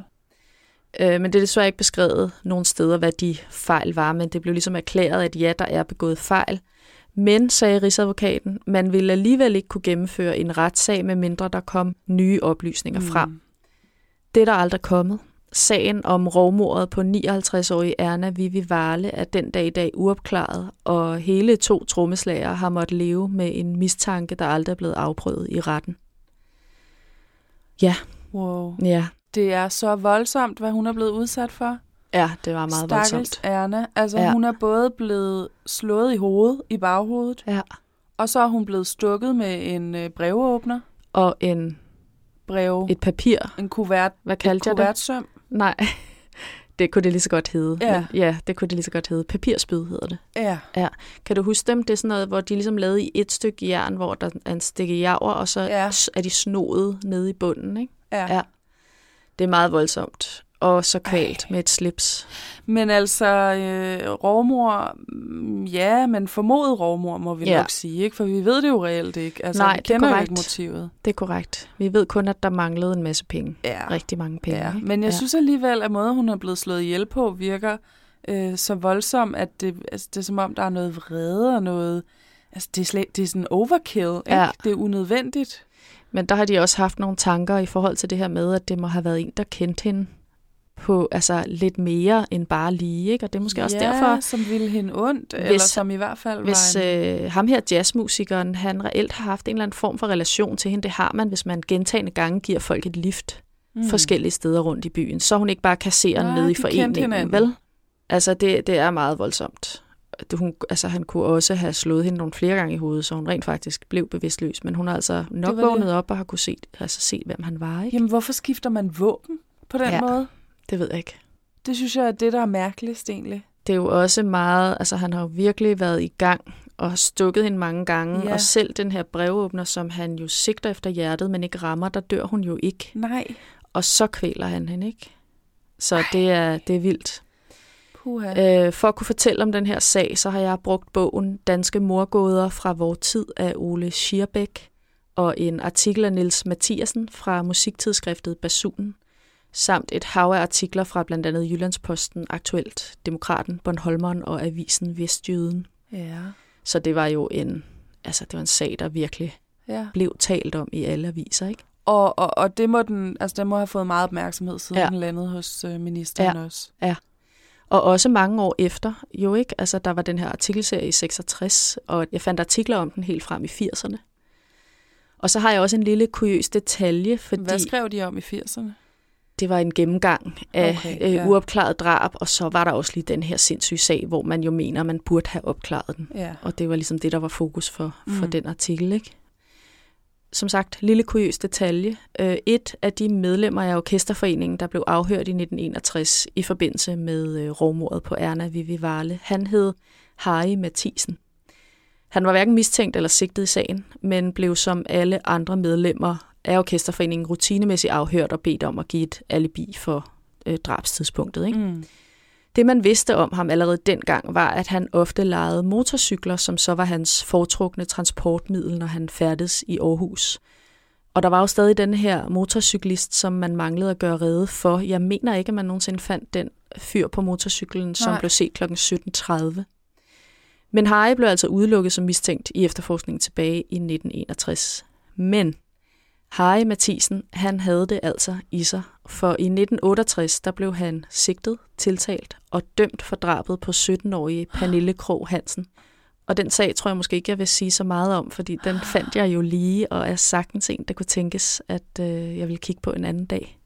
Men det er desværre ikke beskrevet nogen steder, hvad de fejl var, men det blev ligesom erklæret, at ja, der er begået fejl. Men, sagde Rigsadvokaten, man ville alligevel ikke kunne gennemføre en retssag, med mindre der kom nye oplysninger frem. Det er der aldrig kommet. Sagen om rovmordet på 59-årige Erna Vivi Varle er den dag i dag uopklaret, og hele 2 trommeslagere har måttet leve med en mistanke, der aldrig er blevet afprøvet i retten. Ja. Wow. Ja. Det er så voldsomt, hvad hun er blevet udsat for. Ja, det var meget voldsomt. Stakkels Erna. Altså, hun er både blevet slået i hovedet, i baghovedet, og så er hun blevet stukket med en brevåbner. Og et papir. En kuvert. Hvad kaldte jeg det? Kuvertsøm. Nej, det kunne det lige så godt hedde. Ja. Men, det kunne det lige så godt hedde. Papirspyd hedder det. Ja. Kan du huske dem? Det er sådan noget, hvor de ligesom lavede i et stykke jern, hvor der er en stikke javer, og så er de snoet nede i bunden, ikke? Ja. Det er meget voldsomt. Og så kvalt med et slips. Men altså, rovmor, men formodet rovmor, må vi nok sige, ikke? For vi ved det jo reelt ikke. Altså, nej, vi kender jo ikke motivet. Det er korrekt. Vi ved kun, at der manglede en masse penge. Rigtig mange penge. Ja. Men jeg synes alligevel, at måden, hun er blevet slået ihjel på, virker så voldsom, at det er som om, der er noget vrede og noget... Altså, det er sådan overkill, ikke? Ja. Det er unødvendigt. Men der har de også haft nogle tanker i forhold til det her med, at det må have været en, der kendte hende på lidt mere end bare lige, ikke? Og det er måske også derfor... som ville hende ondt, eller som i hvert fald hvis, var ham her jazzmusikeren, han reelt har haft en eller anden form for relation til hende, det har man, hvis man gentagende gange giver folk et lift forskellige steder rundt i byen, så hun ikke bare kasserer nede i foreningen, vel? Altså, det er meget voldsomt. Han kunne også have slået hende nogle flere gange i hovedet, så hun rent faktisk blev bevidstløs, men hun har altså nok vågnet op og har kunne se, hvem han var, ikke? Jamen, hvorfor skifter man våben på den måde? Det ved jeg ikke. Det synes jeg er det, der er mærkeligst egentlig. Det er jo også meget, altså han har jo virkelig været i gang og har stukket hende mange gange, og selv den her brevåbner, som han jo sigter efter hjertet, men ikke rammer, der dør hun jo ikke. Nej. Og så kvæler han hende, ikke? Så det er vildt. For at kunne fortælle om den her sag, så har jeg brugt bogen Danske Mordgåder fra vor tid af Ole Schierbæk og en artikel af Niels Mathiasen fra musiktidsskriftet Basunen, samt et hav af artikler fra blandt andet Jyllandsposten, Aktuelt, Demokraten, Bornholmeren og Avisen Vestjyden. Ja. Så det var jo en sag, der virkelig blev talt om i alle aviser, ikke? Og det må den må have fået meget opmærksomhed, siden den landede hos ministeren også. Ja. Og også mange år efter, jo ikke? Altså, der var den her artikelserie i 66, og jeg fandt artikler om den helt frem i 80'erne. Og så har jeg også en lille kuriøs detalje, fordi... Hvad skrev de om i 80'erne? Det var en gennemgang af uopklaret drab, og så var der også lige den her sindssyge sag, hvor man jo mener, man burde have opklaret den. Ja. Og det var ligesom det, der var fokus for den artikel, ikke? Som sagt, lille kuriøs detalje. Et af de medlemmer af Orkesterforeningen, der blev afhørt i 1961 i forbindelse med rovmordet på Erna Vivi Varle, han hed Harry Mathisen. Han var hverken mistænkt eller sigtet i sagen, men blev som alle andre medlemmer af Orkesterforeningen rutinemæssigt afhørt og bedt om at give et alibi for drabstidspunktet, ikke? Det, man vidste om ham allerede dengang, var, at han ofte lejede motorcykler, som så var hans foretrukne transportmiddel, når han færdedes i Aarhus. Og der var jo stadig den her motorcyklist, som man manglede at gøre rede for. Jeg mener ikke, at man nogensinde fandt den fyr på motorcyklen, som blev set kl. 17.30. Men Harry blev altså udelukket som mistænkt i efterforskningen tilbage i 1961. Men Harry Mathisen, han havde det altså i sig, for i 1968, der blev han sigtet, tiltalt og dømt for drabet på 17-årige Pernille Krog Hansen. Og den sag tror jeg måske ikke, jeg vil sige så meget om, fordi den fandt jeg jo lige, og er sagtens en, der kunne tænkes, at jeg ville kigge på en anden dag.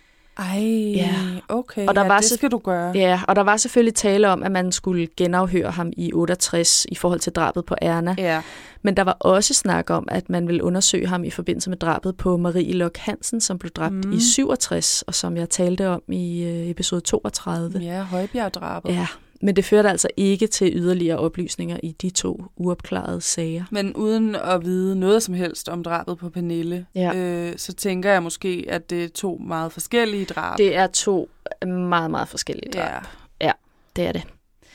Okay, og der var det skal du gøre. Ja, og der var selvfølgelig tale om, at man skulle genafhøre ham i 68 i forhold til drabet på Erna. Ja. Men der var også snak om, at man ville undersøge ham i forbindelse med drabet på Marie Lok Hansen, som blev dræbt i 67, og som jeg talte om i episode 32. Ja, Højbjerg-drabet. Ja, men det førte altså ikke til yderligere oplysninger i de 2 uopklarede sager. Men uden at vide noget som helst om drabet på Pernille, så tænker jeg måske, at det er 2 meget forskellige drab. Det er 2 meget, meget forskellige drab. Ja, det er det.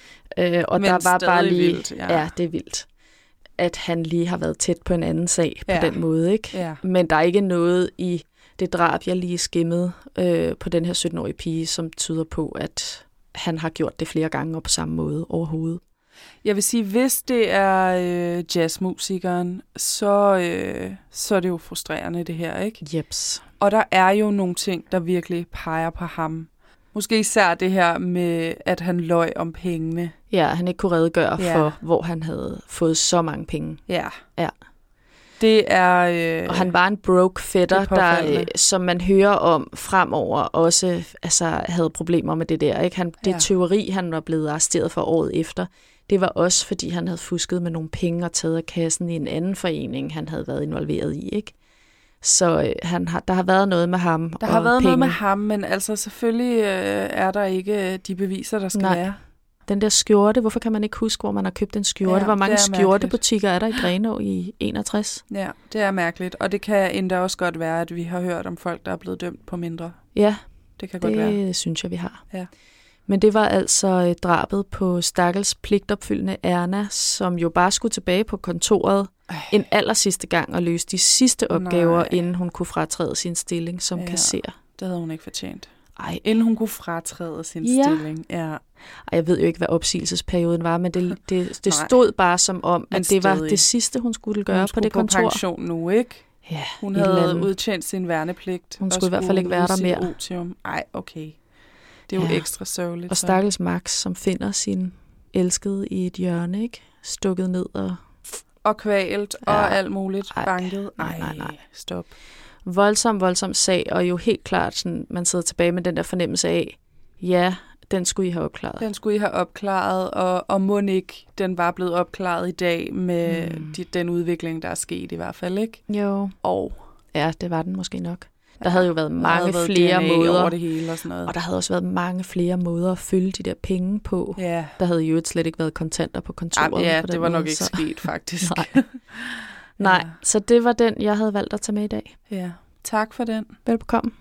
Og men der var bare lige... vildt, ja, det er vildt, at han lige har været tæt på en anden sag på den måde, ikke? Ja. Men der er ikke noget i det drab, jeg lige skimmede på den her 17-årige pige, som tyder på, at han har gjort det flere gange og på samme måde overhovedet. Jeg vil sige, hvis det er jazzmusikeren, så er det jo frustrerende det her, ikke? Jeps. Og der er jo nogle ting, der virkelig peger på ham. Måske især det her med, at han løj om pengene. Ja, han ikke kunne redegøre for, hvor han havde fået så mange penge. Ja. Ja. Det er... og han var en broke fætter, der, som man hører om fremover, også havde problemer med det der. Ikke? Det tyveri, han var blevet arresteret for året efter, det var også, fordi han havde fusket med nogle penge og taget af kassen i en anden forening, han havde været involveret i, ikke? Så der har været noget med ham. Der har været noget med ham, men altså selvfølgelig er der ikke de beviser, der skal være. Den der skjorte, hvorfor kan man ikke huske, hvor man har købt en skjorte? Hvor mange skjortebutikker er der i Grenå i 61? Ja, det er mærkeligt. Og det kan endda også godt være, at vi har hørt om folk, der er blevet dømt på mindre. Ja, det kan godt være. Det synes jeg, vi har. Ja. Men det var altså drabet på stakkels pligtopfyldende Erna, som jo bare skulle tilbage på kontoret en allersidste gang og løse de sidste opgaver, inden hun kunne fratræde sin stilling som kasserer. Det havde hun ikke fortjent. Inden hun kunne fratræde sin stilling. Ja. Jeg ved jo ikke, hvad opsigelsesperioden var, men det stod bare som om, at det var det sidste, hun skulle gøre på det kontor. Hun skulle på pension nu, ikke? Ja, hun havde udtjent sin værnepligt. Hun skulle i hvert fald ikke være der mere. Otium. Ej, okay. Det er jo ekstra sørgeligt. Og stakkels Max, som finder sin elskede i et hjørne, ikke? Stukket ned og kvalt og alt muligt banket. Nej, stop. Voldsom sag, og jo helt klart, sådan, man sidder tilbage med den der fornemmelse af, ja, den skulle I have opklaret. Den skulle I have opklaret, og mon ikke, den var blevet opklaret i dag med den udvikling, der er sket i hvert fald, ikke? Jo. Og ja, det var den måske nok. Der havde jo været mange flere måder. Over det hele og sådan noget. Og der havde også været mange flere måder at fylde de der penge på. Ja. Der havde jo slet ikke været kontanter på kontoret. Ja, det var nok ikke sket, faktisk. Nej, så det var den, jeg havde valgt at tage med i dag. Ja, tak for den. Velbekomme.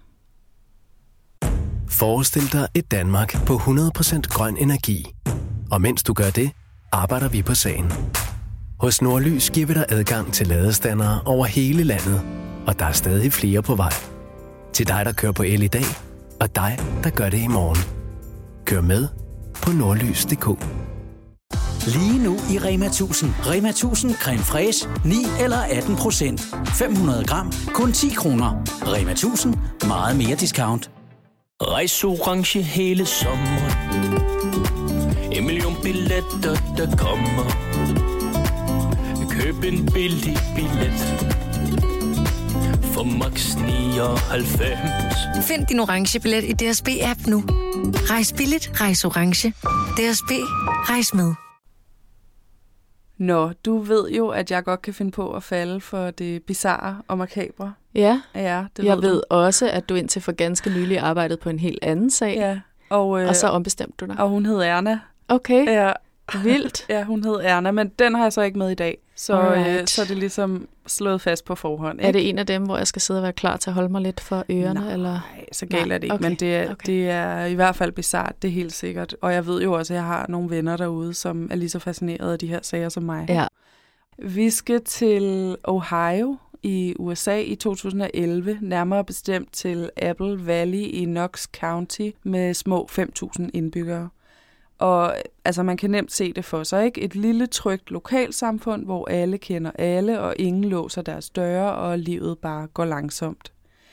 Forestil dig et Danmark på 100% grøn energi. Og mens du gør det, arbejder vi på sagen. Hos Nordlys giver vi dig adgang til ladestandere over hele landet. Og der er stadig flere på vej. Til dig, der kører på el i dag, og dig, der gør det i morgen. Kør med på nordlys.dk. Lige nu i Rema 1000. Rema 1000 creme fraiche, 9 eller 18%. 500 gram, kun 10 kroner. Rema 1000, meget mere discount. Rejs orange hele sommeren. 1 million billetter, der kommer. Køb en billig billet. For max 99. Find din orange billet i DSB-app nu. Rejs billigt, rejs orange. DSB, rejs med. Nå, du ved jo, at jeg godt kan finde på at falde for det bizarre og makabre. Ja, det jeg ved også, at du indtil for ganske nylig arbejdede på en helt anden sag. Ja. Og så ombestemte du dig. Og hun hed Erna. Okay, ja. Vildt. Ja, hun hed Erna, men den har jeg så ikke med i dag. Så er det ligesom slået fast på forhånd. Ikke? Er det en af dem, hvor jeg skal sidde og være klar til at holde mig lidt for ørerne? Nej, eller? Så galt er det ikke, okay. Men det er i hvert fald bizarrt, det er helt sikkert. Og jeg ved jo også, at jeg har nogle venner derude, som er lige så fascineret af de her sager som mig. Ja. Vi skal til Ohio i USA i 2011, nærmere bestemt til Apple Valley i Knox County med små 5.000 indbyggere. Og altså, man kan nemt se det for sig, ikke? Et lille, trygt lokalsamfund, hvor alle kender alle, og ingen låser deres døre, og livet bare går langsomt.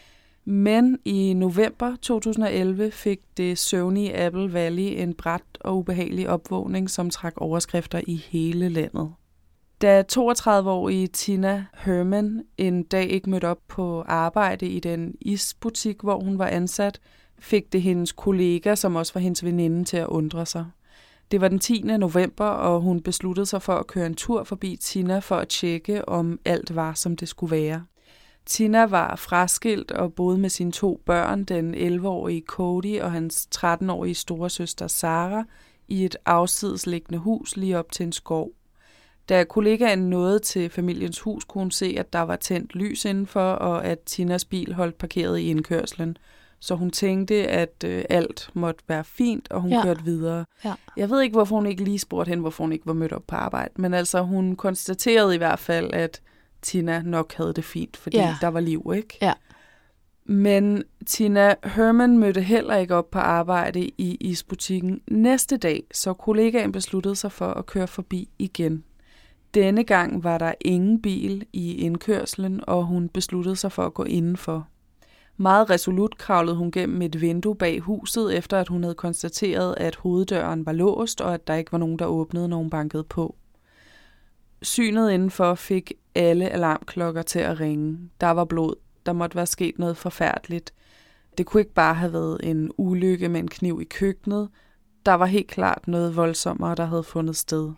Men i november 2011 fik det søvnige Apple Valley en brat og ubehagelig opvågning, som trak overskrifter i hele landet. Da 32-årige Tina Herman en dag ikke mødte op på arbejde i den isbutik, hvor hun var ansat, fik det hendes kollega, som også var hendes veninde, til at undre sig. Det var den 10. november, og hun besluttede sig for at køre en tur forbi Tina for at tjekke, om alt var, som det skulle være. Tina var fraskilt og boede med sine 2 børn, den 11-årige Cody og hans 13-årige storesøster Sarah, i et afsidesliggende hus lige op til en skov. Da kollegaen nåede til familiens hus, kunne hun se, at der var tændt lys indenfor, og at Tinas bil holdt parkeret i indkørslen. Så hun tænkte, at alt måtte være fint, og hun kørte videre. Ja. Jeg ved ikke, hvorfor hun ikke lige spurgte hende, hvorfor hun ikke var mødt op på arbejde. Men altså, hun konstaterede i hvert fald, at Tina nok havde det fint, fordi der var liv, ikke? Ja. Men Tina Herman mødte heller ikke op på arbejde i isbutikken næste dag, så kollegaen besluttede sig for at køre forbi igen. Denne gang var der ingen bil i indkørslen, og hun besluttede sig for at gå indenfor. Meget resolut kravlede hun gennem et vindue bag huset, efter at hun havde konstateret, at hoveddøren var låst, og at der ikke var nogen, der åbnede, når hun bankede på. Synet indenfor fik alle alarmklokker til at ringe. Der var blod. Der måtte være sket noget forfærdeligt. Det kunne ikke bare have været en ulykke med en kniv i køkkenet. Der var helt klart noget voldsommere, der havde fundet sted.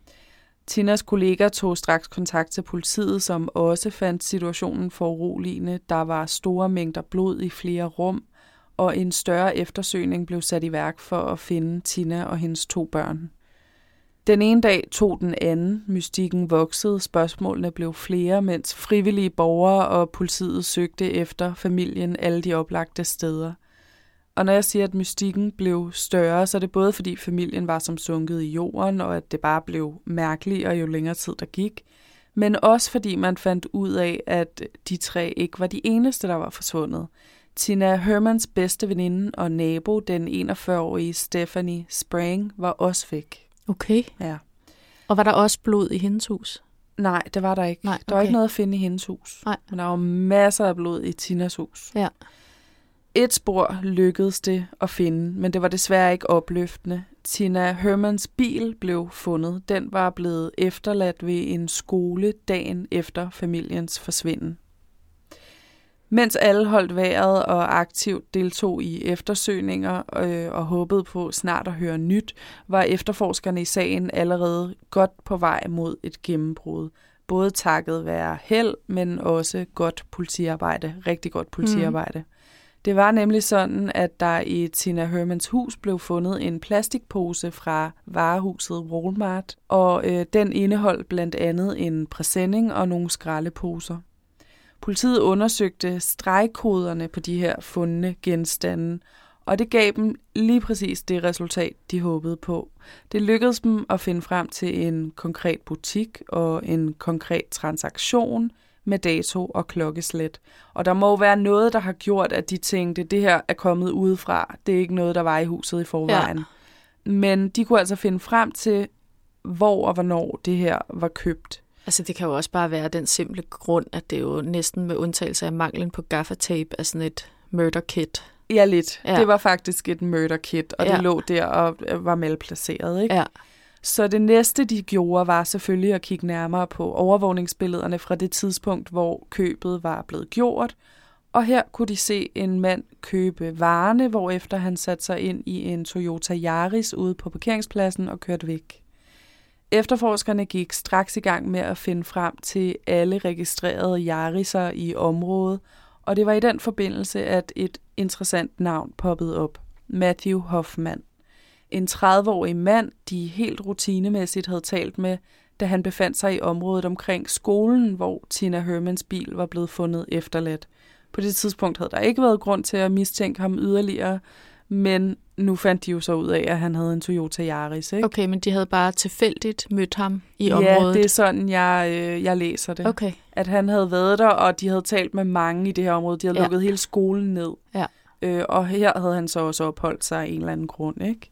Tinas kollega tog straks kontakt til politiet, som også fandt situationen foruroligende. Der var store mængder blod i flere rum, og en større eftersøgning blev sat i værk for at finde Tina og hendes 2 børn. Den ene dag tog den anden. Mystikken voksede, spørgsmålene blev flere, mens frivillige borgere og politiet søgte efter familien alle de oplagte steder. Og når jeg siger, at mystikken blev større, så er det både fordi familien var som sunket i jorden, og at det bare blev mærkeligere jo længere tid der gik, men også fordi man fandt ud af, at de 3 ikke var de eneste, der var forsvundet. Tina Hermans bedste veninde og nabo, den 41-årige Stephanie Sprang, var også væk. Okay. Ja. Og var der også blod i hendes hus? Nej, det var der ikke. Nej, okay. Der var ikke noget at finde i hendes hus. Nej. Men der var masser af blod i Tinas hus. Ja. Et spor lykkedes det at finde, men det var desværre ikke opløftende. Tina Hermans bil blev fundet. Den var blevet efterladt ved en skole dagen efter familiens forsvinden. Mens alle holdt vejret og aktivt deltog i eftersøgninger og håbede på snart at høre nyt, var efterforskerne i sagen allerede godt på vej mod et gennembrud. Både takket være held, men også godt politiarbejde. Rigtig godt politiarbejde. Det var nemlig sådan, at der i Tina Hermans hus blev fundet en plastikpose fra varehuset Walmart, og den indeholdt blandt andet en præsending og nogle skraldeposer. Politiet undersøgte stregkoderne på de her fundne genstande, og det gav dem lige præcis det resultat, de håbede på. Det lykkedes dem at finde frem til en konkret butik og en konkret transaktion med dato og klokkeslæt. Og der må være noget, der har gjort, at de tænkte, at det her er kommet udefra. Det er ikke noget, der var i huset i forvejen. Ja. Men de kunne altså finde frem til, hvor og hvornår det her var købt. Altså det kan jo også bare være den simple grund, at det jo næsten med undtagelse af manglen på gaffatape er sådan et murder kit. Ja, lidt. Ja. Det var faktisk et murder kit, og det lå der og var malplaceret, ikke? Ja. Så det næste, de gjorde, var selvfølgelig at kigge nærmere på overvågningsbillederne fra det tidspunkt, hvor købet var blevet gjort. Og her kunne de se en mand købe varerne, hvorefter han satte sig ind i en Toyota Yaris ude på parkeringspladsen og kørte væk. Efterforskerne gik straks i gang med at finde frem til alle registrerede Yariser i området, og det var i den forbindelse, at et interessant navn poppede op. Matthew Hoffman. En 30-årig mand, de helt rutinemæssigt havde talt med, da han befandt sig i området omkring skolen, hvor Tina Hermans bil var blevet fundet efterladt. På det tidspunkt havde der ikke været grund til at mistænke ham yderligere, men nu fandt de jo så ud af, at han havde en Toyota Yaris, ikke? Okay, men de havde bare tilfældigt mødt ham i området? Ja, det er sådan, jeg læser det. Okay. At han havde været der, og de havde talt med mange i det her område. De havde lukket hele skolen ned. Ja. Og her havde han så også opholdt sig af en eller anden grund, ikke?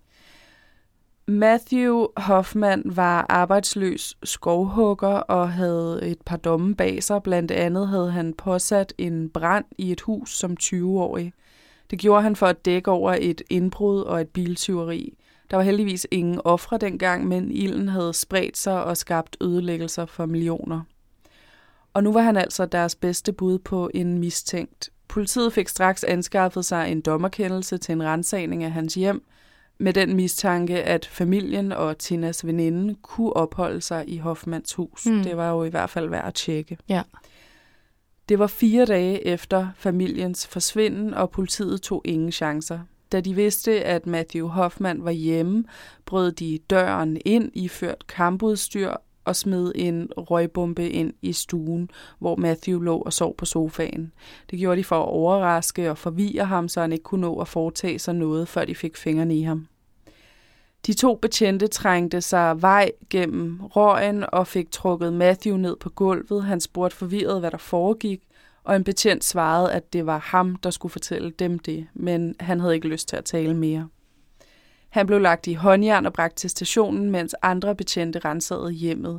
Matthew Hoffman var arbejdsløs skovhugger og havde et par domme bag sig. Blandt andet havde han påsat en brand i et hus som 20-årig. Det gjorde han for at dække over et indbrud og et biltyveri. Der var heldigvis ingen ofre dengang, men ilden havde spredt sig og skabt ødelæggelser for millioner. Og nu var han altså deres bedste bud på en mistænkt. Politiet fik straks anskaffet sig en dommerkendelse til en ransagning af hans hjem, med den mistanke, at familien og Tinas veninde kunne opholde sig i Hoffmans hus. Det var jo i hvert fald værd at tjekke. Ja. Det var 4 dage efter familiens forsvinden, og politiet tog ingen chancer. Da de vidste, at Matthew Hoffman var hjemme, brød de døren ind, iført kampudstyr og smed en røgbombe ind i stuen, hvor Matthew lå og sov på sofaen. Det gjorde de for at overraske og forvirre ham, så han ikke kunne nå at foretage sig noget, før de fik fingrene i ham. De 2 betjente trængte sig vej gennem røgen og fik trukket Matthew ned på gulvet. Han spurgte forvirret, hvad der foregik, og en betjent svarede, at det var ham, der skulle fortælle dem det, men han havde ikke lyst til at tale mere. Han blev lagt i håndjern og bragt til stationen, mens andre betjente rensede hjemmet.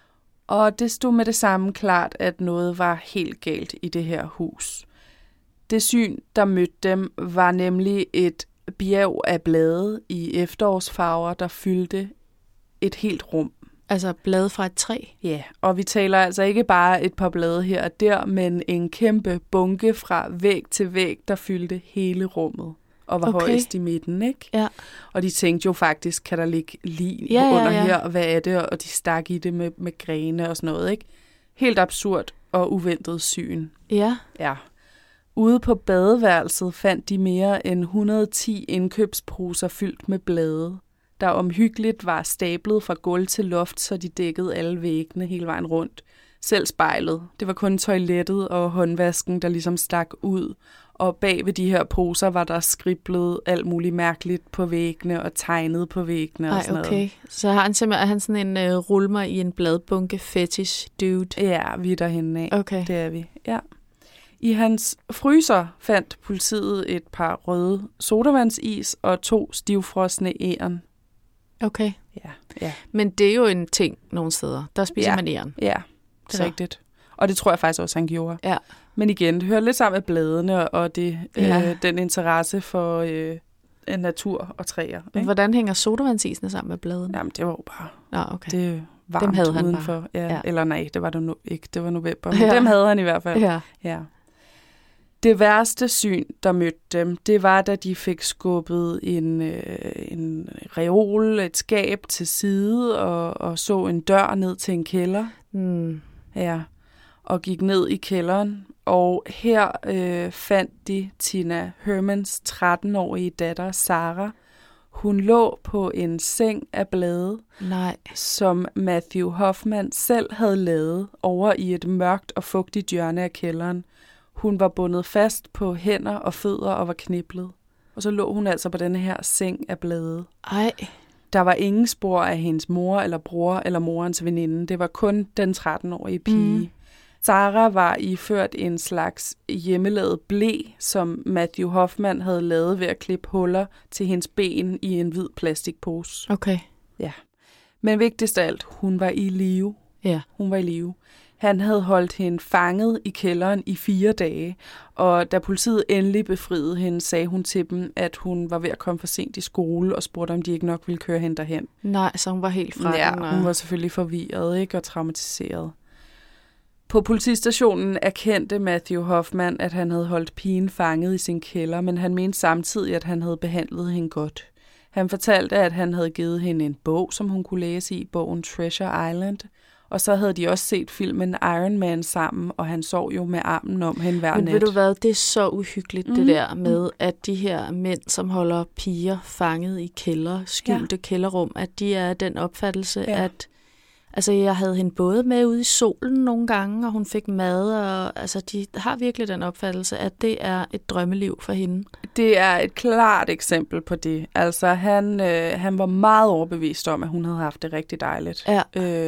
Og det stod med det samme klart, at noget var helt galt i det her hus. Det syn, der mødte dem, var nemlig et bjerg af blade i efterårsfarver, der fyldte et helt rum. Altså blade fra et træ? Ja, og vi taler altså ikke bare et par blade her og der, men en kæmpe bunke fra væg til væg, der fyldte hele rummet og var højst i midten, ikke? Ja. Og de tænkte jo faktisk, kan der ligge lig under her, og hvad er det? Og de stak i det med grene og sådan noget, ikke? Helt absurd og uventet syn. Ja. Ja. Ude på badeværelset fandt de mere end 110 indkøbsposer fyldt med blade, der omhyggeligt var stablet fra gulv til loft, så de dækkede alle væggene hele vejen rundt. Selv spejlet. Det var kun toilettet og håndvasken, der ligesom stak ud. Og bag ved de her poser var der skriblet alt muligt mærkeligt på væggene og tegnet på væggene og sådan noget. Så har han simpelthen, er han sådan en rulmer i en bladbunke fetish dude? Ja, vi er derhenne af. Okay. Det er vi, ja. I hans fryser fandt politiet et par røde sodavandsis og 2 stivfrosne æren. Okay. Ja. Men det er jo en ting nogle steder. Der spiser man æren. Ja, det er rigtigt. Og det tror jeg faktisk også, han gjorde. Ja. Men igen, det hører lidt sammen med bladene og det, den interesse for natur og træer. Ikke? Hvordan hænger sodavandsisene sammen med bladene? Jamen, det var jo bare... Ja, okay. Det er varmt dem havde han udenfor. bare. Ja. Eller nej, det var det nu ikke. Det var november. Men Ja. dem havde han i hvert fald. Ja. Det værste syn, der mødte dem, det var, da de fik skubbet en reol, et skab til side og så en dør ned til en kælder. Ja, og gik ned i kælderen. Og her fandt de Tina Hermans 13-årige datter, Sarah. Hun lå på en seng af blade, som Matthew Hoffman selv havde lavet over i et mørkt og fugtigt hjørne af kælderen. Hun var bundet fast på hænder og fødder og var kniblet. Og så lå hun altså på denne her seng af blade. Ej. Der var ingen spor af hendes mor eller bror eller morens veninde. Det var kun den 13-årige pige. Sarah var iført en slags hjemmelavet ble, som Matthew Hoffman havde lavet ved at klippe huller til hendes ben i en hvid plastikpose. Okay. Ja. Men vigtigst af alt, hun var i live. Ja. Hun var i live. Han havde holdt hende fanget i kælderen i 4 dage, og da politiet endelig befriede hende, sagde hun til dem, at hun var ved at komme for sent i skole, og spurgte, om de ikke nok ville køre hende derhen. Nej, så hun var helt fra den. Ja, hun var selvfølgelig forvirret, ikke, og traumatiseret. På politistationen erkendte Matthew Hoffman, at han havde holdt pigen fanget i sin kælder, men han mente samtidig, at han havde behandlet hende godt. Han fortalte, at han havde givet hende en bog, som hun kunne læse i, bogen Treasure Island. Og så havde de også set filmen Iron Man sammen, og han sov jo med armen om hende hver nat. Men ved du hvad, det er så uhyggeligt, det der med, at de her mænd, som holder piger fanget i kælder, skjulte kælderrum, at de er den opfattelse, at altså, jeg havde hende både med ude i solen nogle gange, og hun fik mad, og altså, de har virkelig den opfattelse, at det er et drømmeliv for hende. Det er et klart eksempel på det. Altså, han var meget overbevist om, at hun havde haft det rigtig dejligt. Ja.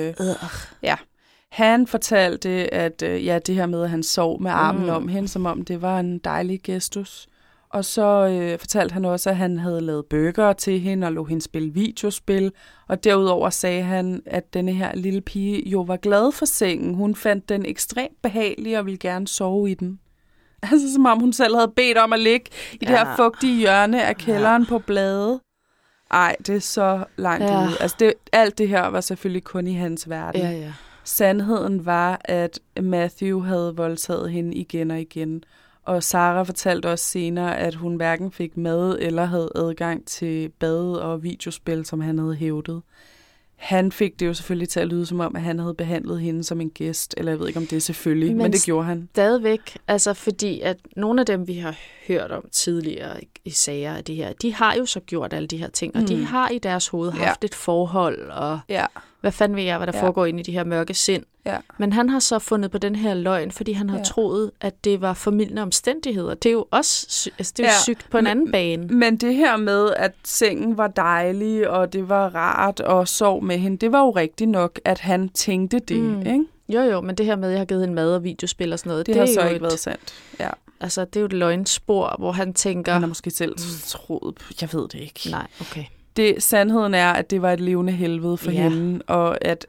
Ja. Han fortalte, at det her med, at han sov med armen om hende, som om det var en dejlig gestus. Og så fortalte han også, at han havde lavet burger til hende og lod hende spille videospil. Og derudover sagde han, at denne her lille pige jo var glad for sengen. Hun fandt den ekstremt behagelig og ville gerne sove i den. Altså som om hun selv havde bedt om at ligge i det her fugtige hjørne af kælderen på blade. Ej, det er så langt ude. Altså alt det her var selvfølgelig kun i hans verden. Ja. Sandheden var, at Matthew havde voldtaget hende igen og igen. Og Sarah fortalte også senere, at hun hverken fik mad eller havde adgang til bad og videospil, som han havde hævdet. Han fik det jo selvfølgelig til at lyde som om, at han havde behandlet hende som en gæst, eller jeg ved ikke om det er selvfølgelig, men det gjorde han. Stadigvæk, altså fordi at nogle af dem, vi har hørt om tidligere i sager af det her, de har jo så gjort alle de her ting, og de har i deres hoved haft et forhold, og hvad fanden ved jeg, hvad der foregår inde i de her mørke sind. Ja. Men han har så fundet på den her løgn, fordi han har troet, at det var formildende omstændigheder. Det er jo også sygt på en anden bane. Men det her med, at sengen var dejlig, og det var rart at sove med hende, det var jo rigtigt nok, at han tænkte det, ikke? Jo, men det her med, at jeg har givet hende mad og videospil og sådan noget, det har så ikke været sandt. Ja. Altså, det er jo et løgnspor, hvor han tænker... Han har måske selv troet, jeg ved det ikke. Nej, okay. Sandheden er, at det var et levende helvede for hende, og at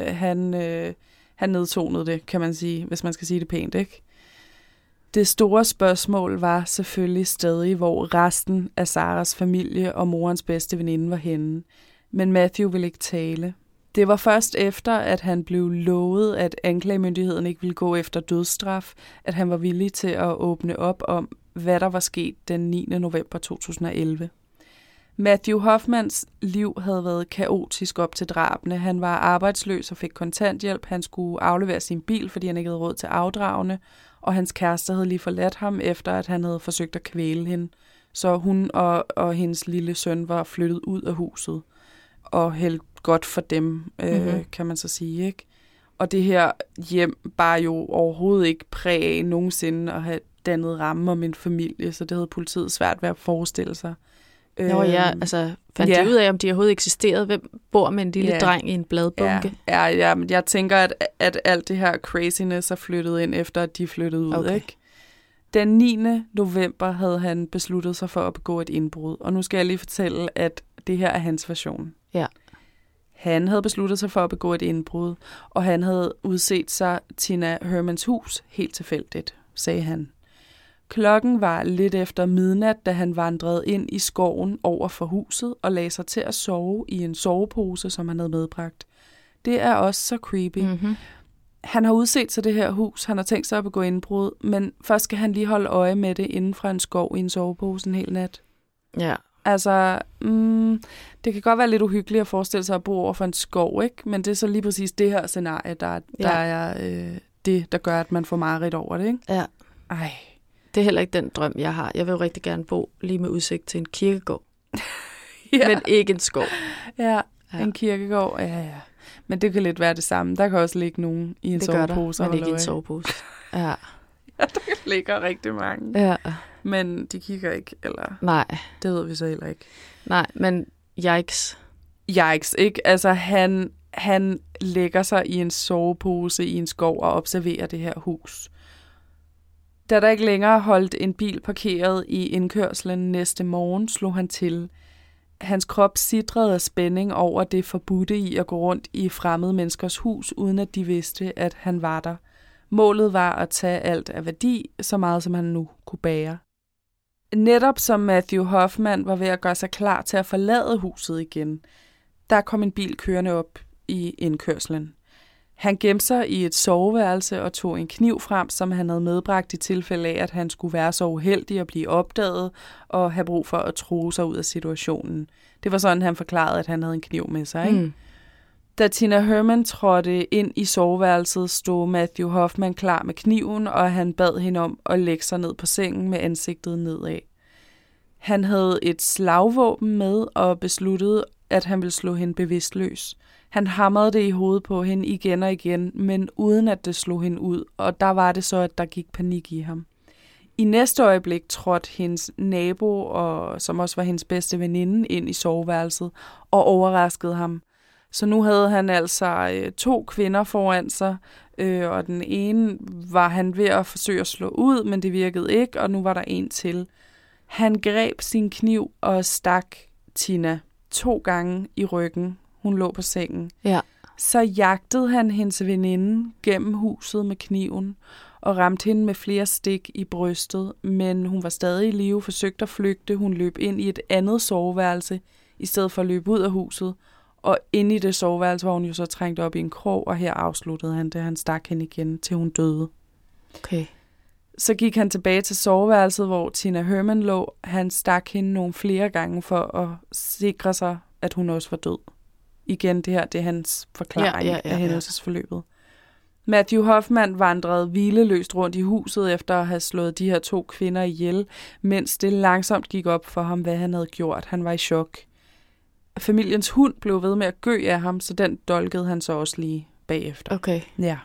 han nedtonede det, kan man sige, hvis man skal sige det pænt, ikke? Det store spørgsmål var selvfølgelig stadig, hvor resten af Sarahs familie og morens bedste veninde var henne. Men Matthew ville ikke tale. Det var først efter, at han blev lovet, at anklagemyndigheden ikke ville gå efter dødsstraf, at han var villig til at åbne op om, hvad der var sket den 9. november 2011. Matthew Hoffmans liv havde været kaotisk op til drabene. Han var arbejdsløs og fik kontanthjælp. Han skulle aflevere sin bil, fordi han ikke havde råd til afdragene. Og hans kæreste havde lige forladt ham, efter at han havde forsøgt at kvæle hende. Så hun og hendes lille søn var flyttet ud af huset. Og helt godt for dem, kan man så sige, ikke? Og det her hjem bar jo overhovedet ikke præg af nogensinde at have dannet ramme om en familie, så det havde politiet svært ved at forestille sig. Nå ja, altså fandt de ud af, om de overhovedet eksisterede? Hvem bor med en lille dreng i en bladbunke? Ja, men jeg tænker, at alt det her craziness er flyttet ind, efter at de flyttede ud, ikke? Den 9. november havde han besluttet sig for at begå et indbrud. Og nu skal jeg lige fortælle, at det her er hans version. Ja. Han havde besluttet sig for at begå et indbrud, og han havde udset sig Tina Hermans hus helt tilfældigt, sagde han. Klokken var lidt efter midnat, da han vandrede ind i skoven over for huset og lagde sig til at sove i en sovepose, som han havde medbragt. Det er også så creepy. Mm-hmm. Han har udset sig det her hus, han har tænkt sig at begå indbrud, men først skal han lige holde øje med det inden fra en skov i en sovepose en hel nat. Ja. Altså, det kan godt være lidt uhyggeligt at forestille sig at bo over for en skov, ikke? Men det er så lige præcis det her scenarie, der er det, der gør, at man får mareridt over det, ikke? Ja. Ej. Det er heller ikke den drøm, jeg har. Jeg vil jo rigtig gerne bo lige med udsigt til en kirkegård. Ja. Men ikke en skov. Ja, en kirkegård, ja. Men det kan lidt være det samme. Der kan også ligge nogen i en sovepose. Det gør der, men ikke i en sovepose. Ja. Ja, der ligger rigtig mange. Ja. Men de kigger ikke, eller? Nej. Det ved vi så heller ikke. Nej, men yikes. Yikes, ikke? Altså, han lægger sig i en sovepose i en skov og observerer det her hus. Da der ikke længere holdt en bil parkeret i indkørslen næste morgen, slog han til. Hans krop sidrede af spænding over det forbudte i at gå rundt i fremmede menneskers hus, uden at de vidste, at han var der. Målet var at tage alt af værdi, så meget som han nu kunne bære. Netop som Matthew Hoffman var ved at gøre sig klar til at forlade huset igen, der kom en bil kørende op i indkørslen. Han gemte sig i et soveværelse og tog en kniv frem, som han havde medbragt i tilfælde af, at han skulle være så uheldig at blive opdaget og have brug for at true sig ud af situationen. Det var sådan, han forklarede, at han havde en kniv med sig, ikke? Mm. Da Tina Herman trådte ind i soveværelset, stod Matthew Hoffman klar med kniven, og han bad hende om at lægge sig ned på sengen med ansigtet nedad. Han havde et slagvåben med og besluttede, at han ville slå hende bevidstløs. Han hamrede det i hovedet på hende igen og igen, men uden at det slog hende ud, og der var det så, at der gik panik i ham. I næste øjeblik trådte hendes nabo, som også var hendes bedste veninde, ind i soveværelset og overraskede ham. Så nu havde han altså 2 kvinder foran sig, og den ene var han ved at forsøge at slå ud, men det virkede ikke, og nu var der en til. Han greb sin kniv og stak Tina 2 gange i ryggen. Hun lå på sengen. Ja. Så jagtede han hendes veninde gennem huset med kniven og ramte hende med flere stik i brystet, men hun var stadig i live, forsøgte at flygte. Hun løb ind i et andet soveværelse, i stedet for at løbe ud af huset. Og inde i det soveværelse var hun jo så trængt op i en krog, og her afsluttede han det. Han stak hende igen, til hun døde. Okay. Så gik han tilbage til soveværelset, hvor Tina Herman lå. Han stak hende nogle flere gange for at sikre sig, at hun også var død. Igen, det her, det er hans forklaring af hændelsesforløbet. Matthew Hoffman vandrede hvileløst rundt i huset efter at have slået de her 2 kvinder ihjel, mens det langsomt gik op for ham, hvad han havde gjort. Han var i chok. Familiens hund blev ved med at gø af ham, så den dolkede han så også lige bagefter. Okay. Ja.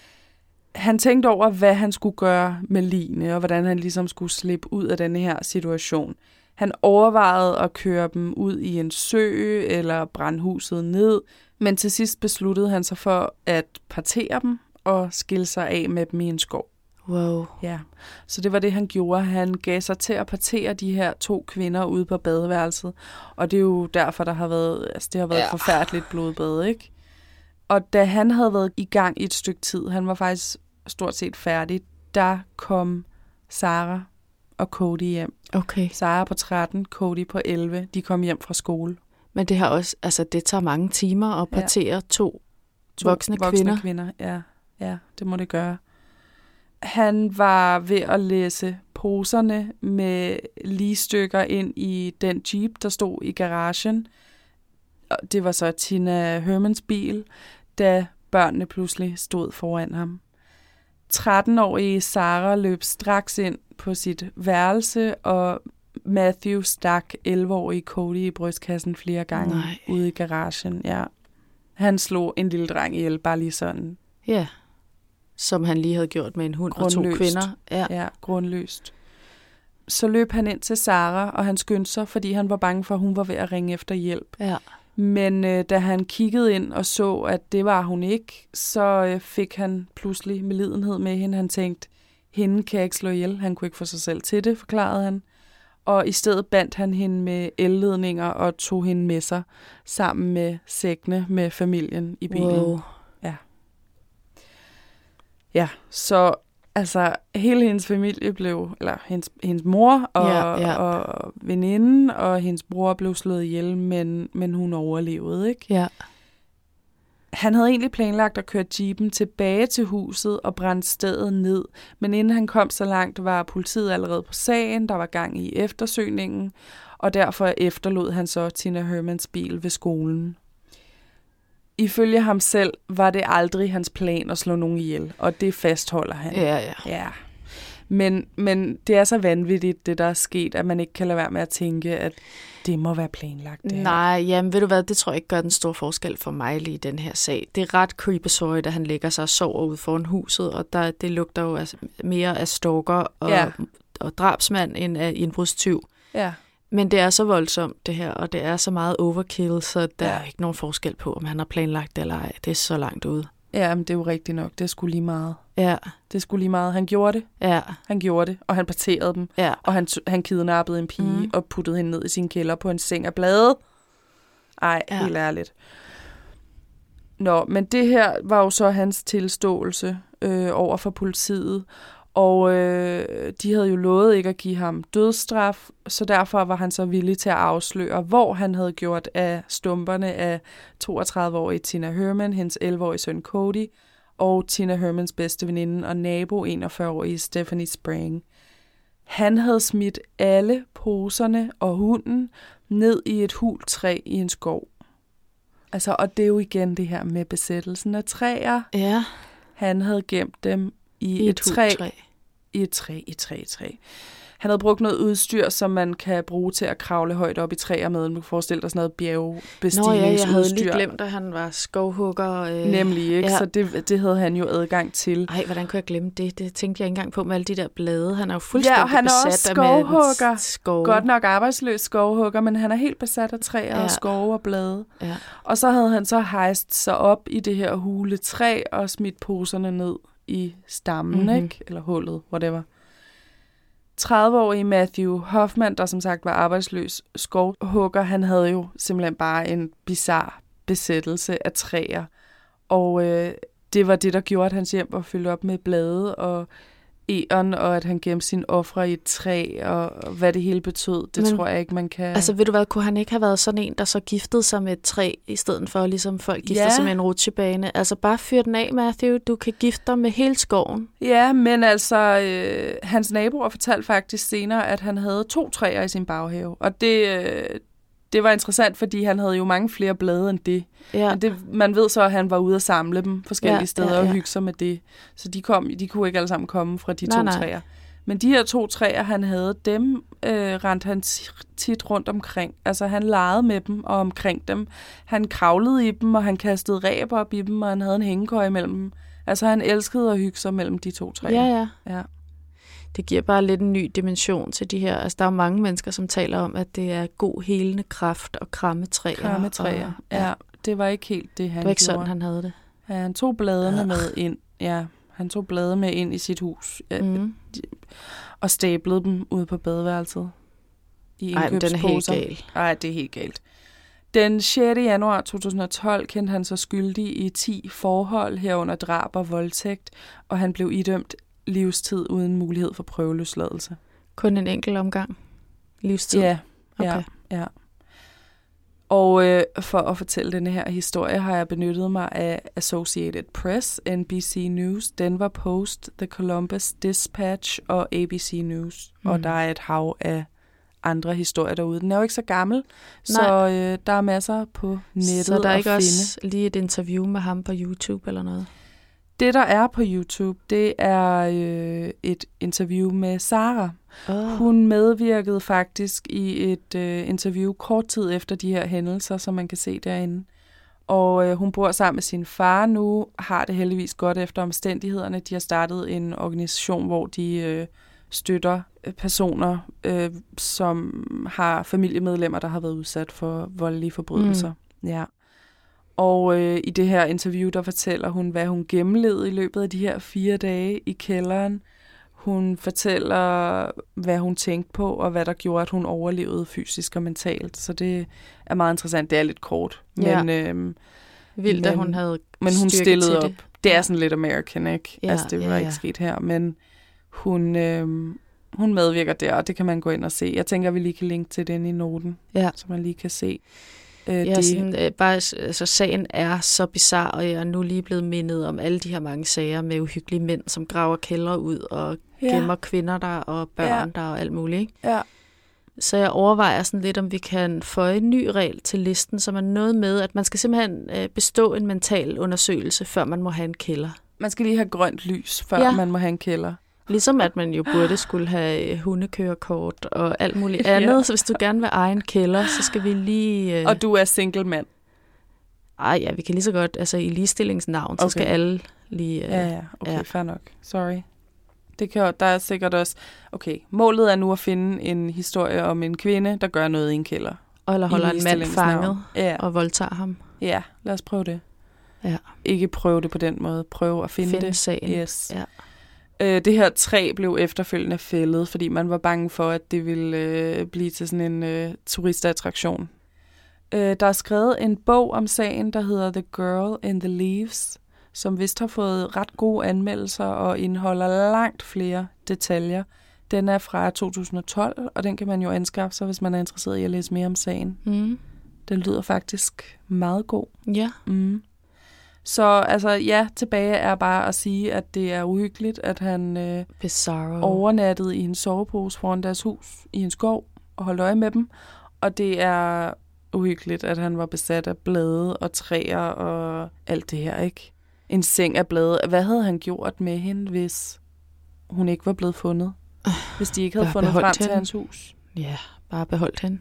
Han tænkte over, hvad han skulle gøre med ligene, og hvordan han ligesom skulle slippe ud af denne her situation. Han overvejede at køre dem ud i en sø eller brænde huset ned, men til sidst besluttede han sig for at partere dem og skille sig af med dem i en skov. Wow. Ja, så det var det, han gjorde. Han gav sig til at partere de her 2 kvinder ude på badeværelset, og det er jo derfor, der har været, det har været et forfærdeligt blodbad, ikke? Og da han havde været i gang i et stykke tid, han var faktisk stort set færdig, der kom Sarah og Cody hjem. Okay. Sarah på 13, Cody på 11, de kom hjem fra skole. Men det har også, altså det tager mange timer at partere 2 voksne kvinder. Ja, det må det gøre. Han var ved at læse poserne med ligstykker ind i den jeep, der stod i garagen. Det var så Tina Hermans bil, da børnene pludselig stod foran ham. 13-årige Sarah løb straks ind på sit værelse, og Matthew stak 11-årige Cody i brystkassen flere gange ude i garagen. Ja. Han slog en lille dreng ihjel, bare lige sådan. Ja, som han lige havde gjort med en hund og 2 kvinder. Ja, grundløst. Så løb han ind til Sarah, og han skyndte sig, fordi han var bange for, at hun var ved at ringe efter hjælp. Ja. Men da han kiggede ind og så, at det var hun ikke, så fik han pludselig medlidenhed med hende. Han tænkte, hende kan jeg ikke slå ihjel. Han kunne ikke få sig selv til det, forklarede han. Og i stedet bandt han hende med elledninger og tog hende med sig sammen med sækkene med familien i bilen. Wow. Ja, så altså hele hendes familie blev, eller hendes mor og veninden og hendes bror blev slået ihjel, men hun overlevede, ikke? Ja. Han havde egentlig planlagt at køre jeepen tilbage til huset og brænde stedet ned, men inden han kom så langt, var politiet allerede på sagen, der var gang i eftersøgningen, og derfor efterlod han så Tina Hermans bil ved skolen. Ifølge ham selv var det aldrig hans plan at slå nogen ihjel, og det fastholder han. Ja. Men det er så vanvittigt, det der er sket, at man ikke kan lade være med at tænke, at det må være planlagt. Det her. Nej, jamen ved du hvad, det tror jeg ikke gør den store forskel for mig lige i den her sag. Det er ret creepy-sory, at han ligger sig og sover ude foran huset, og det lugter jo altså mere af stalker og drabsmand end af indbrudstyv. Ja. Men det er så voldsomt det her, og det er så meget overkill, så der er ikke nogen forskel på, om han har planlagt det eller ej. Det er så langt ude. Ja, men det er jo rigtigt nok. Det er sgu lige meget. Ja. Det er sgu lige meget. Han gjorde det. Ja. Han gjorde det, og han parterede dem. Ja. Og han kidnappede en pige og puttede hende ned i sin kælder på en seng af blade. Ej, helt ærligt. Nå, men det her var jo så hans tilståelse over for politiet. Og de havde jo lovet ikke at give ham dødsstraf, så derfor var han så villig til at afsløre, hvor han havde gjort af stumperne af 32-årige Tina Herman, hendes 11-årige søn Cody, og Tina Hermans bedste veninde og nabo, 41-årige Stephanie Sprang. Han havde smidt alle poserne og hunden ned i et hult træ i en skov. Altså, og det er jo igen det her med besættelsen af træer. Ja. Han havde gemt dem i et træ. I et træ. Han havde brugt noget udstyr, som man kan bruge til at kravle højt op i træer med. Man kan forestille dig sådan noget bjergbestigningsudstyr. Nå ja, jeg havde lige glemt, at han var skovhugger. Nemlig, ikke? Ja. Så det havde han jo adgang til. Ej, hvordan kunne jeg glemme det? Det tænkte jeg ikke engang på med alle de der blade. Han er jo fuldstændig besat af han er også skovhugger. Skove. Godt nok arbejdsløs skovhugger, men han er helt besat af træer og skove og blade. Ja. Og så havde han så hejst sig op i det her hule træ og smidt poserne ned i stammen, ikke? Eller hullet, whatever. 30-årige Matthew Hoffman, der som sagt var arbejdsløs skovhugger, han havde jo simpelthen bare en bizarre besættelse af træer. Og det var det, der gjorde, at hans hjem var fyldt op med blade og egern, og at han gemte sine ofre i et træ, og hvad det hele betød, det tror jeg ikke, man kan... Altså, ved du hvad, kunne han ikke have været sådan en, der så giftede sig med et træ, i stedet for ligesom folk gifter sig med en rutsjebane? Altså, bare fyr den af, Matthew, du kan gifte dig med hele skoven. Ja, men altså, hans naboer fortalte faktisk senere, at han havde 2 træer i sin baghave, og det var interessant, fordi han havde jo mange flere blade end det. Ja. Man ved så, at han var ude at samle dem forskellige steder og hygge sig med det. Så de kunne ikke alle sammen komme fra de 2 træer. Men de her 2 træer, han havde, dem rendte han tit rundt omkring. Altså han legede med dem og omkring dem. Han kravlede i dem, og han kastede ræb op i dem, og han havde en hængekøje mellem dem. Altså han elskede at hygge sig mellem de 2 træer. Ja. Det giver bare lidt en ny dimension til de her. Altså, der er mange mennesker, som taler om, at det er god helende kraft og krammetræer. Krammetræer, ja. Det var ikke helt det, han gjorde. Det var ikke sådan, han havde det. Ja, han tog bladene med ind. Ja, han tog bladene med ind i sit hus. Og stablede dem ude på badeværelset. Ej, men den er helt gal. Ej, det er helt galt. Den 6. januar 2012 kendte han sig skyldig i 10 forhold herunder drab og voldtægt, og han blev idømt livstid uden mulighed for prøveløsladelse. Kun en enkelt omgang? Livstid? Ja, okay. Ja. Og for at fortælle denne her historie, har jeg benyttet mig af Associated Press, NBC News, Denver Post, The Columbus Dispatch og ABC News. Og der er et hav af andre historier derude. Den er jo ikke så gammel, så der er masser på nettet. Så der er ikke også lige et interview med ham på YouTube eller noget? Det, der er på YouTube, det er et interview med Sarah. Hun medvirkede faktisk i et interview kort tid efter de her hændelser, som man kan se derinde. Og hun bor sammen med sin far nu, har det heldigvis godt efter omstændighederne. De har startet en organisation, hvor de støtter personer, som har familiemedlemmer, der har været udsat for voldelige forbrydelser. Ja. Og i det her interview, der fortæller hun, hvad hun gennemlevede i løbet af de her 4 dage i kælderen. Hun fortæller, hvad hun tænkte på, og hvad der gjorde, at hun overlevede fysisk og mentalt. Så det er meget interessant. Det er lidt kort. Men, vildt, at hun havde men hun stillede op. Det. Det er sådan lidt American, ikke? Ja, altså, det var ikke sket her. Men hun medvirker der, og det kan man gå ind og se. Jeg tænker, at vi lige kan linke til den i noten, så man lige kan se. Sagen er så bizarre, og jeg er nu lige blevet mindet om alle de her mange sager med uhyggelige mænd, som graver kældre ud og gemmer kvinder der og børn der og alt muligt. Ikke? Ja. Så jeg overvejer sådan lidt, om vi kan få en ny regel til listen, som er noget med, at man skal simpelthen bestå en mental undersøgelse, før man må have en kælder. Man skal lige have grønt lys, før man må have en kælder. Ligesom at man jo burde skulle have hundekørekort og alt muligt andet. Så hvis du gerne vil eje en kælder, så skal vi lige... Og du er single mand? Vi kan lige så godt, altså i ligestillingsnavn, så skal alle lige... fair nok. Sorry. Der er sikkert også... Okay, målet er nu at finde en historie om en kvinde, der gør noget i en kælder. Eller holder en mand fanget og voldtager ham. Ja, lad os prøve det. Ja. Ikke prøve det på den måde. Prøve at finde det. Sagen. Yes. Ja. Det her træ blev efterfølgende fældet, fordi man var bange for, at det ville blive til sådan en turistattraktion. Der er skrevet en bog om sagen, der hedder The Girl in the Leaves, som vist har fået ret gode anmeldelser og indeholder langt flere detaljer. Den er fra 2012, og den kan man jo anskaffe sig, hvis man er interesseret i at læse mere om sagen. Mm. Den lyder faktisk meget god. Ja. Mm. Så altså, tilbage er bare at sige, at det er uhyggeligt, at han overnattede i en sovepose foran deres hus i en skov og holdt øje med dem. Og det er uhyggeligt, at han var besat af blade og træer og alt det her, ikke? En seng af blade. Hvad havde han gjort med hende, hvis hun ikke var blevet fundet? Hvis de ikke havde fundet frem til hans hus? Ja, bare beholdt hende,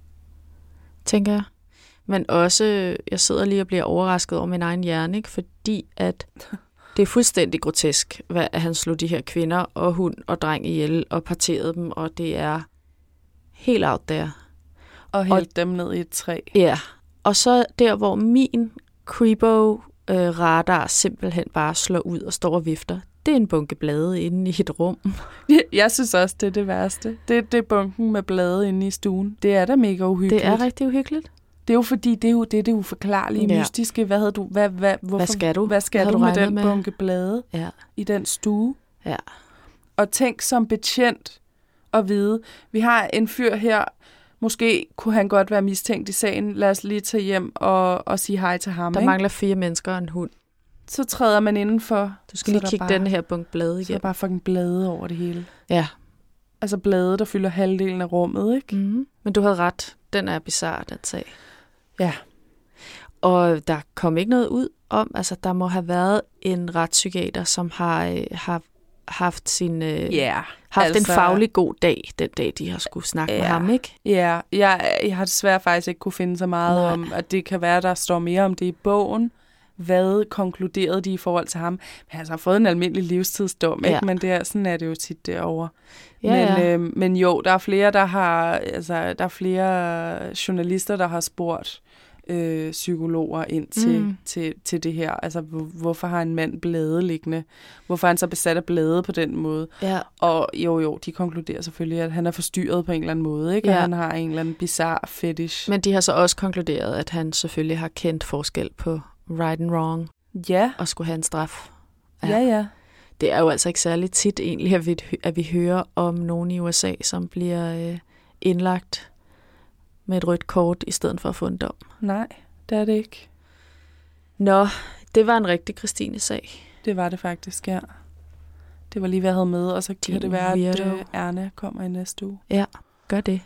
tænker jeg. Men også, jeg sidder lige og bliver overrasket over min egen hjerne, ikke? Fordi at det er fuldstændig grotesk, at han slog de her kvinder og hund og dreng ihjel og parterede dem, og det er helt out there. Og hældte dem ned i et træ. Ja, og så der, hvor min creepo-radar simpelthen bare slår ud og står og vifter, det er en bunke blade inde i et rum. Jeg synes også, det er det værste. Det er bunken med blade inde i stuen. Det er da mega uhyggeligt. Det er rigtig uhyggeligt. Det er jo fordi, det er det uforklarlige, mystiske. Hvad havde du? Hvad skal du med den bunke blade i den stue? Ja. Og tænk som betjent at vide, vi har en fyr her, måske kunne han godt være mistænkt i sagen. Lad os lige tage hjem og sige hej til ham. Der mangler 4 mennesker og en hund. Så træder man indenfor. Du skal lige kigge den her bunke blade igennem. Så er der bare fucking blade over det hele. Ja. Altså blade, der fylder halvdelen af rummet, ikke? Mm-hmm. Men du havde ret. Den er bizarre, den sag. Ja. Og der kom ikke noget ud om, altså der må have været en retspsykiater, som har haft sin en faglig god dag, den dag, de har skulle snakke med ham, ikke? Ja, jeg har desværre faktisk ikke kunne finde så meget om, at det kan være, der står mere om det i bogen. Hvad konkluderede de i forhold til ham? Han har fået en almindelig livstidsdom, ikke? Men sådan er det jo tit derovre. Men jo, der er flere, der er flere journalister, der har spurgt psykologer ind til det her. Altså, hvorfor har en mand blade liggende? Hvorfor er han så besat af blade på den måde? Ja. Og jo, de konkluderer selvfølgelig, at han er forstyrret på en eller anden måde, ikke? Og han har en eller anden bizarre fetish. Men de har så også konkluderet, at han selvfølgelig har kendt forskel på right and wrong. Ja. Og skulle have en straf. Ja. Det er jo altså ikke særlig tit egentlig, at vi hører om nogen i USA, som bliver indlagt med et rødt kort, i stedet for at få en dom. Nej, det er det ikke. Nå, det var en rigtig Christine-sag. Det var det faktisk, ja. Det var lige, hvad jeg havde med, og så kan det være, at Erna kommer i næste uge. Ja, gør det.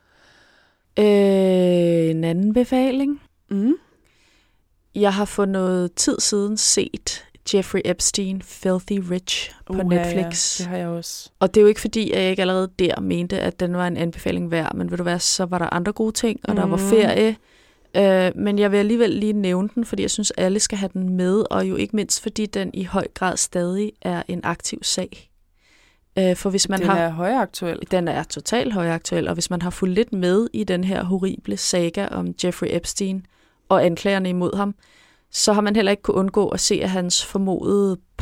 En anden befaling. Jeg har for noget tid siden set Jeffrey Epstein, Filthy Rich på Netflix. Ja, det har jeg også. Og det er jo ikke fordi, at jeg ikke allerede der mente, at den var en anbefaling værd, men ved du hvad, så var der andre gode ting, og der var ferie. Men jeg vil alligevel lige nævne den, fordi jeg synes, alle skal have den med, og jo ikke mindst, fordi den i høj grad stadig er en aktiv sag. For hvis man er højaktuel. Den er totalt højaktuel, og hvis man har fulgt lidt med i den her horrible saga om Jeffrey Epstein og anklagerne imod ham, så har man heller ikke kunne undgå at se, at hans formodede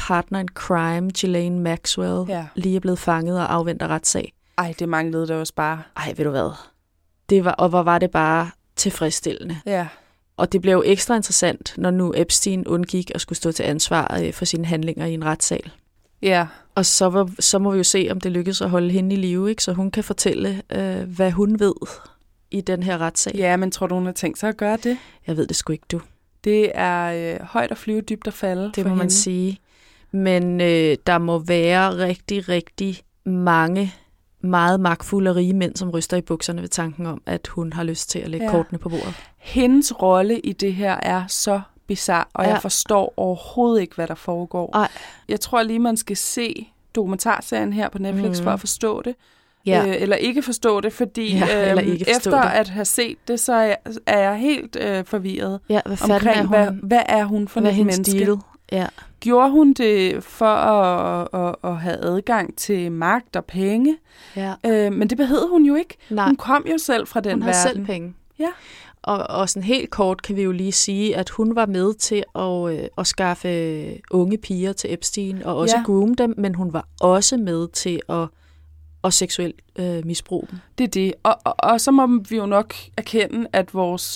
partner in crime, Ghislaine Maxwell, lige er blevet fanget og afventer retssag. Ej, det manglede der også bare. Ej, ved du hvad? Hvor var det bare tilfredsstillende. Ja. Og det blev jo ekstra interessant, når nu Epstein undgik at skulle stå til ansvar for sine handlinger i en retssal. Ja. Og så må vi jo se, om det lykkes at holde hende i live, ikke? Så hun kan fortælle, hvad hun ved i den her retssag. Ja, men tror du, hun har tænkt sig at gøre det? Jeg ved det sgu ikke, du. Det er højt at flyve, dybt at falde. Det må man sige. Men der må være rigtig, rigtig mange meget magtfulde og rige mænd, som ryster i bukserne ved tanken om, at hun har lyst til at lægge kortene på bordet. Hendes rolle i det her er så bizarre, og jeg forstår overhovedet ikke, hvad der foregår. Ej. Jeg tror lige, man skal se dokumentarserien her på Netflix for at forstå det. Ja. Eller ikke forstå det, fordi efter at have set det, så er jeg helt forvirret omkring, hvad er hun for et menneske. Ja. Gjorde hun det for at have adgang til magt og penge? Ja. Men det behøvede hun jo ikke. Nej. Hun kom jo selv fra den verden. Hun har selv penge. Ja. Og sådan helt kort kan vi jo lige sige, at hun var med til at skaffe unge piger til Epstein og også groome dem, men hun var også med til at seksuelt misbruge dem. Det er det. Og så må vi jo nok erkende, at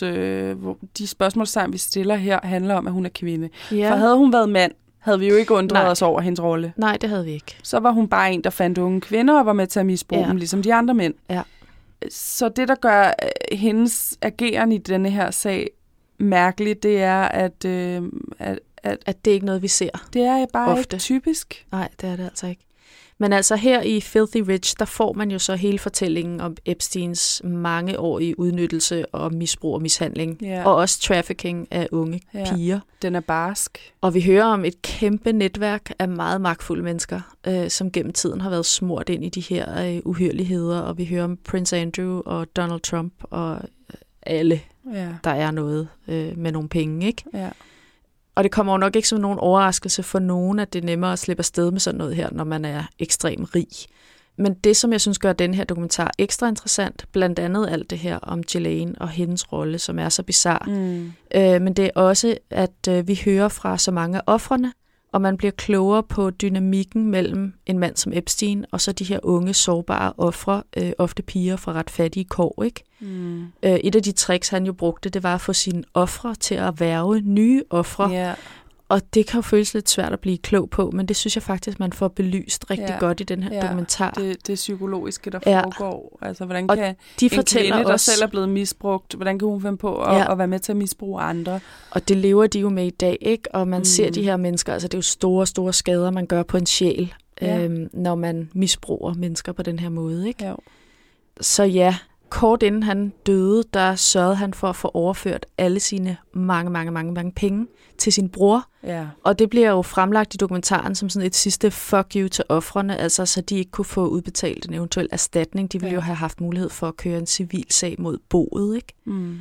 de spørgsmålstegn, vi stiller her, handler om, at hun er kvinde. Ja. For havde hun været mand, havde vi jo ikke undret os over hendes rolle. Nej, det havde vi ikke. Så var hun bare en, der fandt unge kvinder og var med til at misbruge dem, ligesom de andre mænd. Ja. Så det, der gør hendes ageren i denne her sag mærkeligt, det er, at det er ikke noget, vi ser. Det er bare ofte. Ikke typisk. Nej, det er det altså ikke. Men altså her i Filthy Rich, der får man jo så hele fortællingen om Epsteins mangeårige udnyttelse og misbrug og mishandling. Yeah. Og også trafficking af unge piger. Den er barsk. Og vi hører om et kæmpe netværk af meget magtfulde mennesker, som gennem tiden har været smurt ind i de her uhyrligheder. Og vi hører om Prince Andrew og Donald Trump og alle, der er noget med nogle penge, ikke? Ja. Og det kommer jo nok ikke som nogen overraskelse for nogen, at det er nemmere at slippe afsted med sådan noget her, når man er ekstremt rig. Men det, som jeg synes gør den her dokumentar ekstra interessant, blandt andet alt det her om Ghislaine og hendes rolle, som er så bizarre. Men det er også, at vi hører fra så mange af ofrene, og man bliver klogere på dynamikken mellem en mand som Epstein, og så de her unge, sårbare ofre, ofte piger fra ret fattige kår, ikke? Et af de tricks, han jo brugte, det var at få sine ofre til at hverve nye ofre. Yeah. Og det kan jo føles lidt svært at blive klog på, men det synes jeg faktisk, man får belyst rigtig godt i den her dokumentar. Det psykologiske, der foregår. Altså, hvordan kan en kvinde, der selv er blevet misbrugt, hvordan kan hun finde på at være med til at misbruge andre? Og det lever de jo med i dag, ikke? Og man ser de her mennesker, altså det er jo store, store skader, man gør på en sjæl, når man misbruger mennesker på den her måde, ikke? Jo. Så kort inden han døde, der sørgede han for at få overført alle sine mange penge til sin bror. Ja. Og det bliver jo fremlagt i dokumentaren som sådan et sidste fuck you til ofrene, altså så de ikke kunne få udbetalt en eventuel erstatning. De ville jo have haft mulighed for at køre en civil sag mod boet, ikke?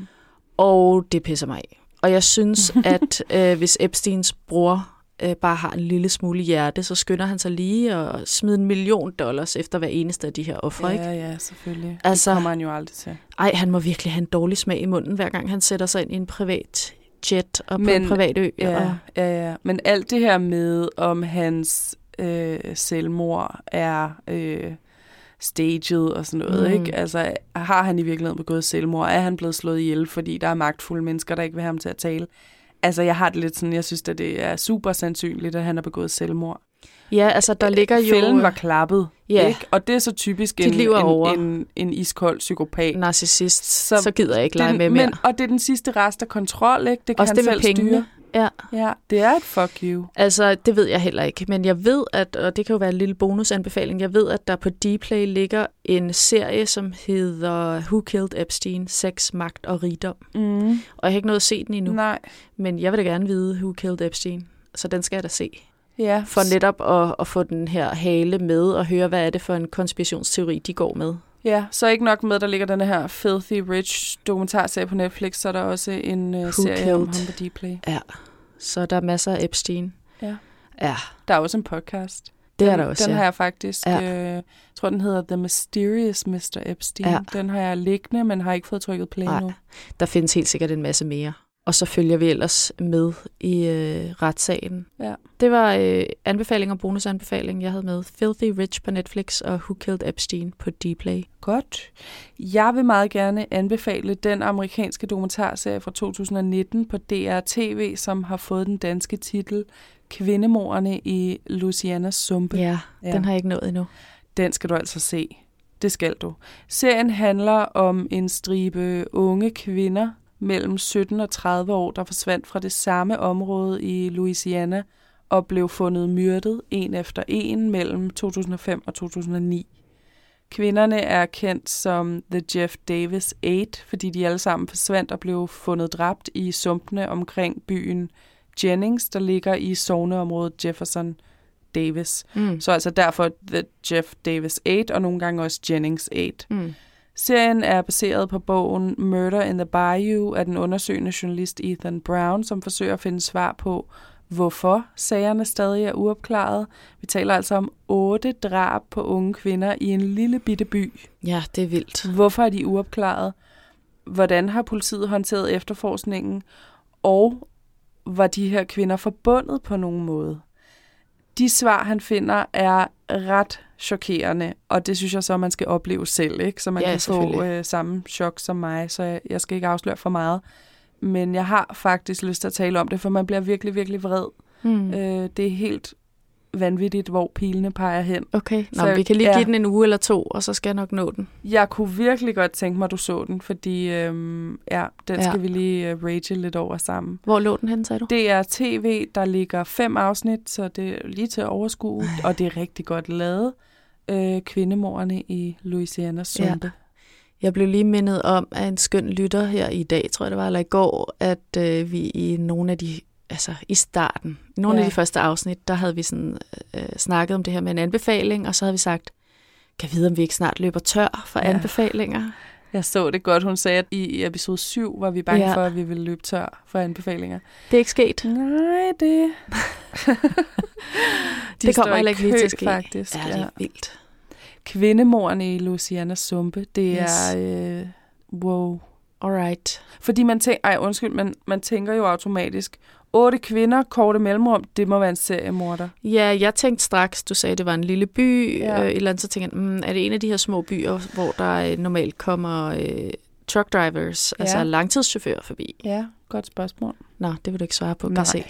Og det pisser mig af. Og jeg synes, at hvis Epsteins bror bare har en lille smule hjerte, så skynder han sig lige at smide $1 million efter hver eneste af de her ofre, ikke? Ja, selvfølgelig. Altså, det kommer han jo aldrig til. Ej, han må virkelig have en dårlig smag i munden, hver gang han sætter sig ind i en privat jet og på en privat ø. Ja. Men alt det her med, om hans selvmord er staged og sådan noget, ikke? Altså, har han i virkeligheden begået selvmord? Er han blevet slået ihjel, fordi der er magtfulde mennesker, der ikke vil have ham til at tale? Altså, jeg har det lidt sådan, jeg synes, at det er super sandsynligt, at han har begået selvmord. Ja, altså, der ligger jo... Fælden var klappet, ikke? Og det er så typisk en iskold psykopat. Narcissist, så gider jeg ikke lege med mere. Og det er den sidste rest af kontrol, ikke? Det kan også han selv styre. Ja, det er et fuck you. Altså, det ved jeg heller ikke. Men jeg ved, og det kan jo være en lille bonusanbefaling, jeg ved, at der på Dplay ligger en serie, som hedder Who Killed Epstein? Sex, magt og rigdom. Og jeg har ikke nået at se den endnu. Nej. Men jeg vil da gerne vide, Who Killed Epstein? Så den skal jeg da se. Ja. For netop at få den her hale med og høre, hvad er det for en konspirationsteori, de går med. Ja, så ikke nok med, der ligger den her Filthy Rich dokumentarserie på Netflix, så er der også en serie om ham på Dplay. Ja, så der er masser af Epstein. Ja. Der er også en podcast. Det er der også, Den har jeg faktisk, jeg tror, den hedder The Mysterious Mr. Epstein. Ja. Den har jeg liggende, men har ikke fået trykket play nu. Der findes helt sikkert en masse mere. Og så følger vi ellers med i retssagen. Ja. Det var anbefaling og bonusanbefaling, jeg havde med. Filthy Rich på Netflix og Who Killed Epstein på Dplay. Godt. Jeg vil meget gerne anbefale den amerikanske dokumentarserie fra 2019 på DR-TV, som har fået den danske titel Kvindemordene i Louisianas sumpe. Ja, den har jeg ikke nået endnu. Den skal du altså se. Det skal du. Serien handler om en stribe unge kvinder mellem 17 og 30 år, der forsvandt fra det samme område i Louisiana og blev fundet myrdet en efter en mellem 2005 og 2009. Kvinderne er kendt som The Jeff Davis 8, fordi de alle sammen forsvandt og blev fundet dræbt i sumpene omkring byen Jennings, der ligger i sogneområdet Jefferson Davis. Så altså derfor The Jeff Davis 8 og nogle gange også Jennings 8. Serien er baseret på bogen Murder in the Bayou af den undersøgende journalist Ethan Brown, som forsøger at finde svar på, hvorfor sagerne stadig er uopklaret. Vi taler altså om 8 drab på unge kvinder i en lille bitte by. Ja, det er vildt. Hvorfor er de uopklaret? Hvordan har politiet håndteret efterforskningen? Og var de her kvinder forbundet på nogen måde? De svar, han finder, er ret chokerende, og det synes jeg så, man skal opleve selv, ikke? Så man kan få samme chok som mig, så jeg skal ikke afsløre for meget. Men jeg har faktisk lyst til at tale om det, for man bliver virkelig, virkelig vred. Det er helt vanvittigt, hvor pilene peger hen. Okay, vi kan lige give den en uge eller 2, og så skal jeg nok nå den. Jeg kunne virkelig godt tænke mig, at du så den, fordi den skal vi lige rage lidt over sammen. Hvor lå den hen, sagde du? Det er TV, der ligger 5 afsnit, så det er lige til at overskue, og det er rigtig godt lavet. Kvindemordene i Louisianas sumpe. Ja. Jeg blev lige mindet om, at en skøn lytter her i dag, tror jeg det var, eller i går, at vi i nogle af de i starten, i nogle af de første afsnit, der havde vi sådan snakket om det her med en anbefaling, og så havde vi sagt, kan vide, om vi ikke snart løber tør for anbefalinger. Jeg så det godt. Hun sagde, at i episode 7 var vi bange for, at vi ville løbe tør for anbefalinger. Det er ikke sket. Nej, det... det kommer heller ikke lige til at ske. Faktisk. Ja, det er vildt. Kvindemordene i Louisianas sumpe, det er... wow. Alright. Fordi man tænker jo automatisk, 8 kvinder, korte mellemrum, det må være en seriemorder. Ja, jeg tænkte straks, du sagde, det var en lille by, et eller andet, så tænkte jeg, er det en af de her små byer, hvor der normalt kommer truck drivers, altså langtidschauffører forbi? Ja, godt spørgsmål. Nå, det vil du ikke svare på, kan jeg se.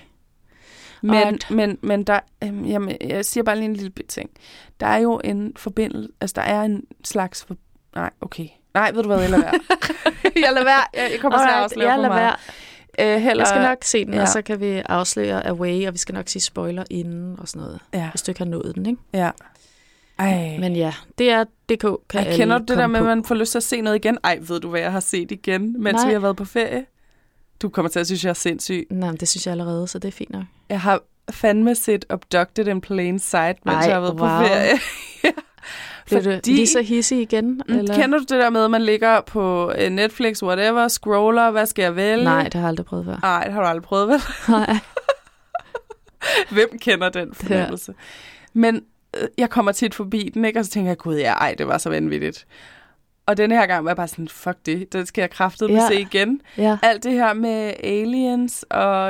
Men der, jeg siger bare lige en lille bit ting. Der er jo en forbindelse, altså der er en slags... Nej, ved du hvad, jeg lader være. Jeg lader være. Jeg kommer til at afsløre for meget. Jeg skal nok se den, og så kan vi afsløre Away, og vi skal nok sige spoiler inden og sådan noget, hvis du ikke har nået den, ikke? Ja. Ej. Men ja, det er DK. Kender du det der med, at man får lyst til at se noget igen? Ej, ved du hvad, jeg har set igen, mens vi har været på ferie? Du kommer til at synes, jeg er sindssyg. Nej, men det synes jeg allerede, så det er fint nok. Jeg har fandme set Abducted in Plain Sight, mens jeg har været på ferie. Blev du lige så hissig igen? Eller? Kender du det der med, at man ligger på Netflix, whatever, scroller, hvad skal jeg vælge? Nej, det har jeg aldrig prøvet før. Nej, det har du aldrig prøvet, vel? Nej. Hvem kender den fornemmelse? Ja. Men jeg kommer tit forbi den, ikke? Og så tænker jeg, gud, det var så vanvittigt. Og denne her gang var jeg bare sådan, fuck det, den skal jeg kraftedeme se igen. Ja. Alt det her med aliens, og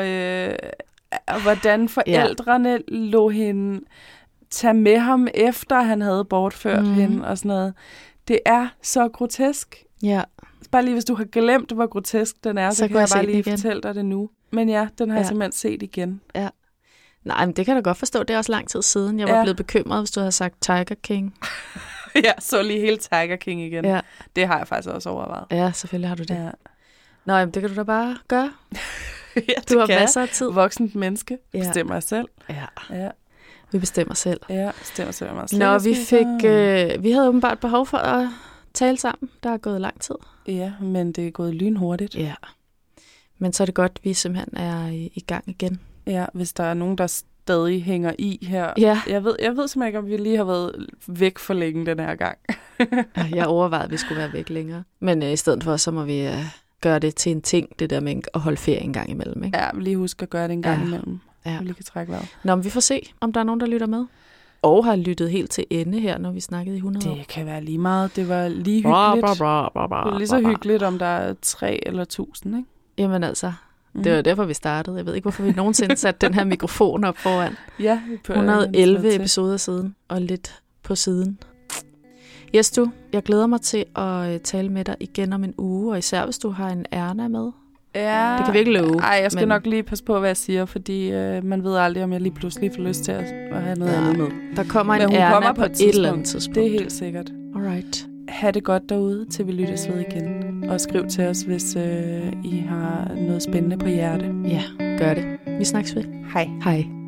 hvordan forældrene lå hende tage med ham, efter han havde bortført hende og sådan noget. Det er så grotesk. Ja. Bare lige, hvis du har glemt, hvor grotesk den er, så kan jeg bare lige fortælle dig det nu. Men ja, den har jeg simpelthen set igen. Ja. Nej, men det kan jeg da godt forstå. Det er også lang tid siden. Jeg var blevet bekymret, hvis du havde sagt Tiger King. Ja, så lige hele Tiger King igen. Ja. Det har jeg faktisk også overvejet. Ja, selvfølgelig har du det. Ja. Nå, jamen, det kan du da bare gøre. Du har masser af tid. Voksent menneske. Bestemmer jeg selv. Ja. Vi bestemmer selv. Ja, bestemmer selv meget. Nå, vi havde åbenbart behov for at tale sammen. Der er gået lang tid. Ja, men det er gået lynhurtigt. Ja. Men så er det godt, at vi simpelthen er i gang igen. Ja, hvis der er nogen, der stadig hænger i her. Ja. Jeg ved simpelthen ikke, om vi lige har været væk for længe den her gang. Jeg overvejede, at vi skulle være væk længere. Men i stedet for, så må vi gøre det til en ting, det der med at holde ferie en gang imellem. Ikke? Ja, lige husk at gøre det en gang imellem. Ja. Vi lige kan trække vejret. Nå, men vi får se, om der er nogen, der lytter med. Og har lyttet helt til ende her, når vi snakkede i 100 år. Det kan være lige meget. Det var lige hyggeligt. Det er lige så hyggeligt, om der er 3 eller 1000, ikke? Jamen altså, Det var derfor, vi startede. Jeg ved ikke, hvorfor vi nogensinde satte den her mikrofon op foran. Ja, 111 episoder siden, og lidt på siden. Yes, du. Jeg glæder mig til at tale med dig igen om en uge, og især hvis du har en Erna med. Ja, det kan vi ikke love. Nej, jeg skal nok lige passe på, hvad jeg siger, fordi man ved aldrig, om jeg lige pludselig får lyst til at have noget andet med. Der kommer en Erna på et eller andet tidspunkt. Det er helt sikkert. Alright. Ha' det godt derude, til vi lyttes ved igen. Og skriv til os, hvis I har noget spændende på hjerte. Ja, gør det. Vi snakkes ved. Hej. Hej.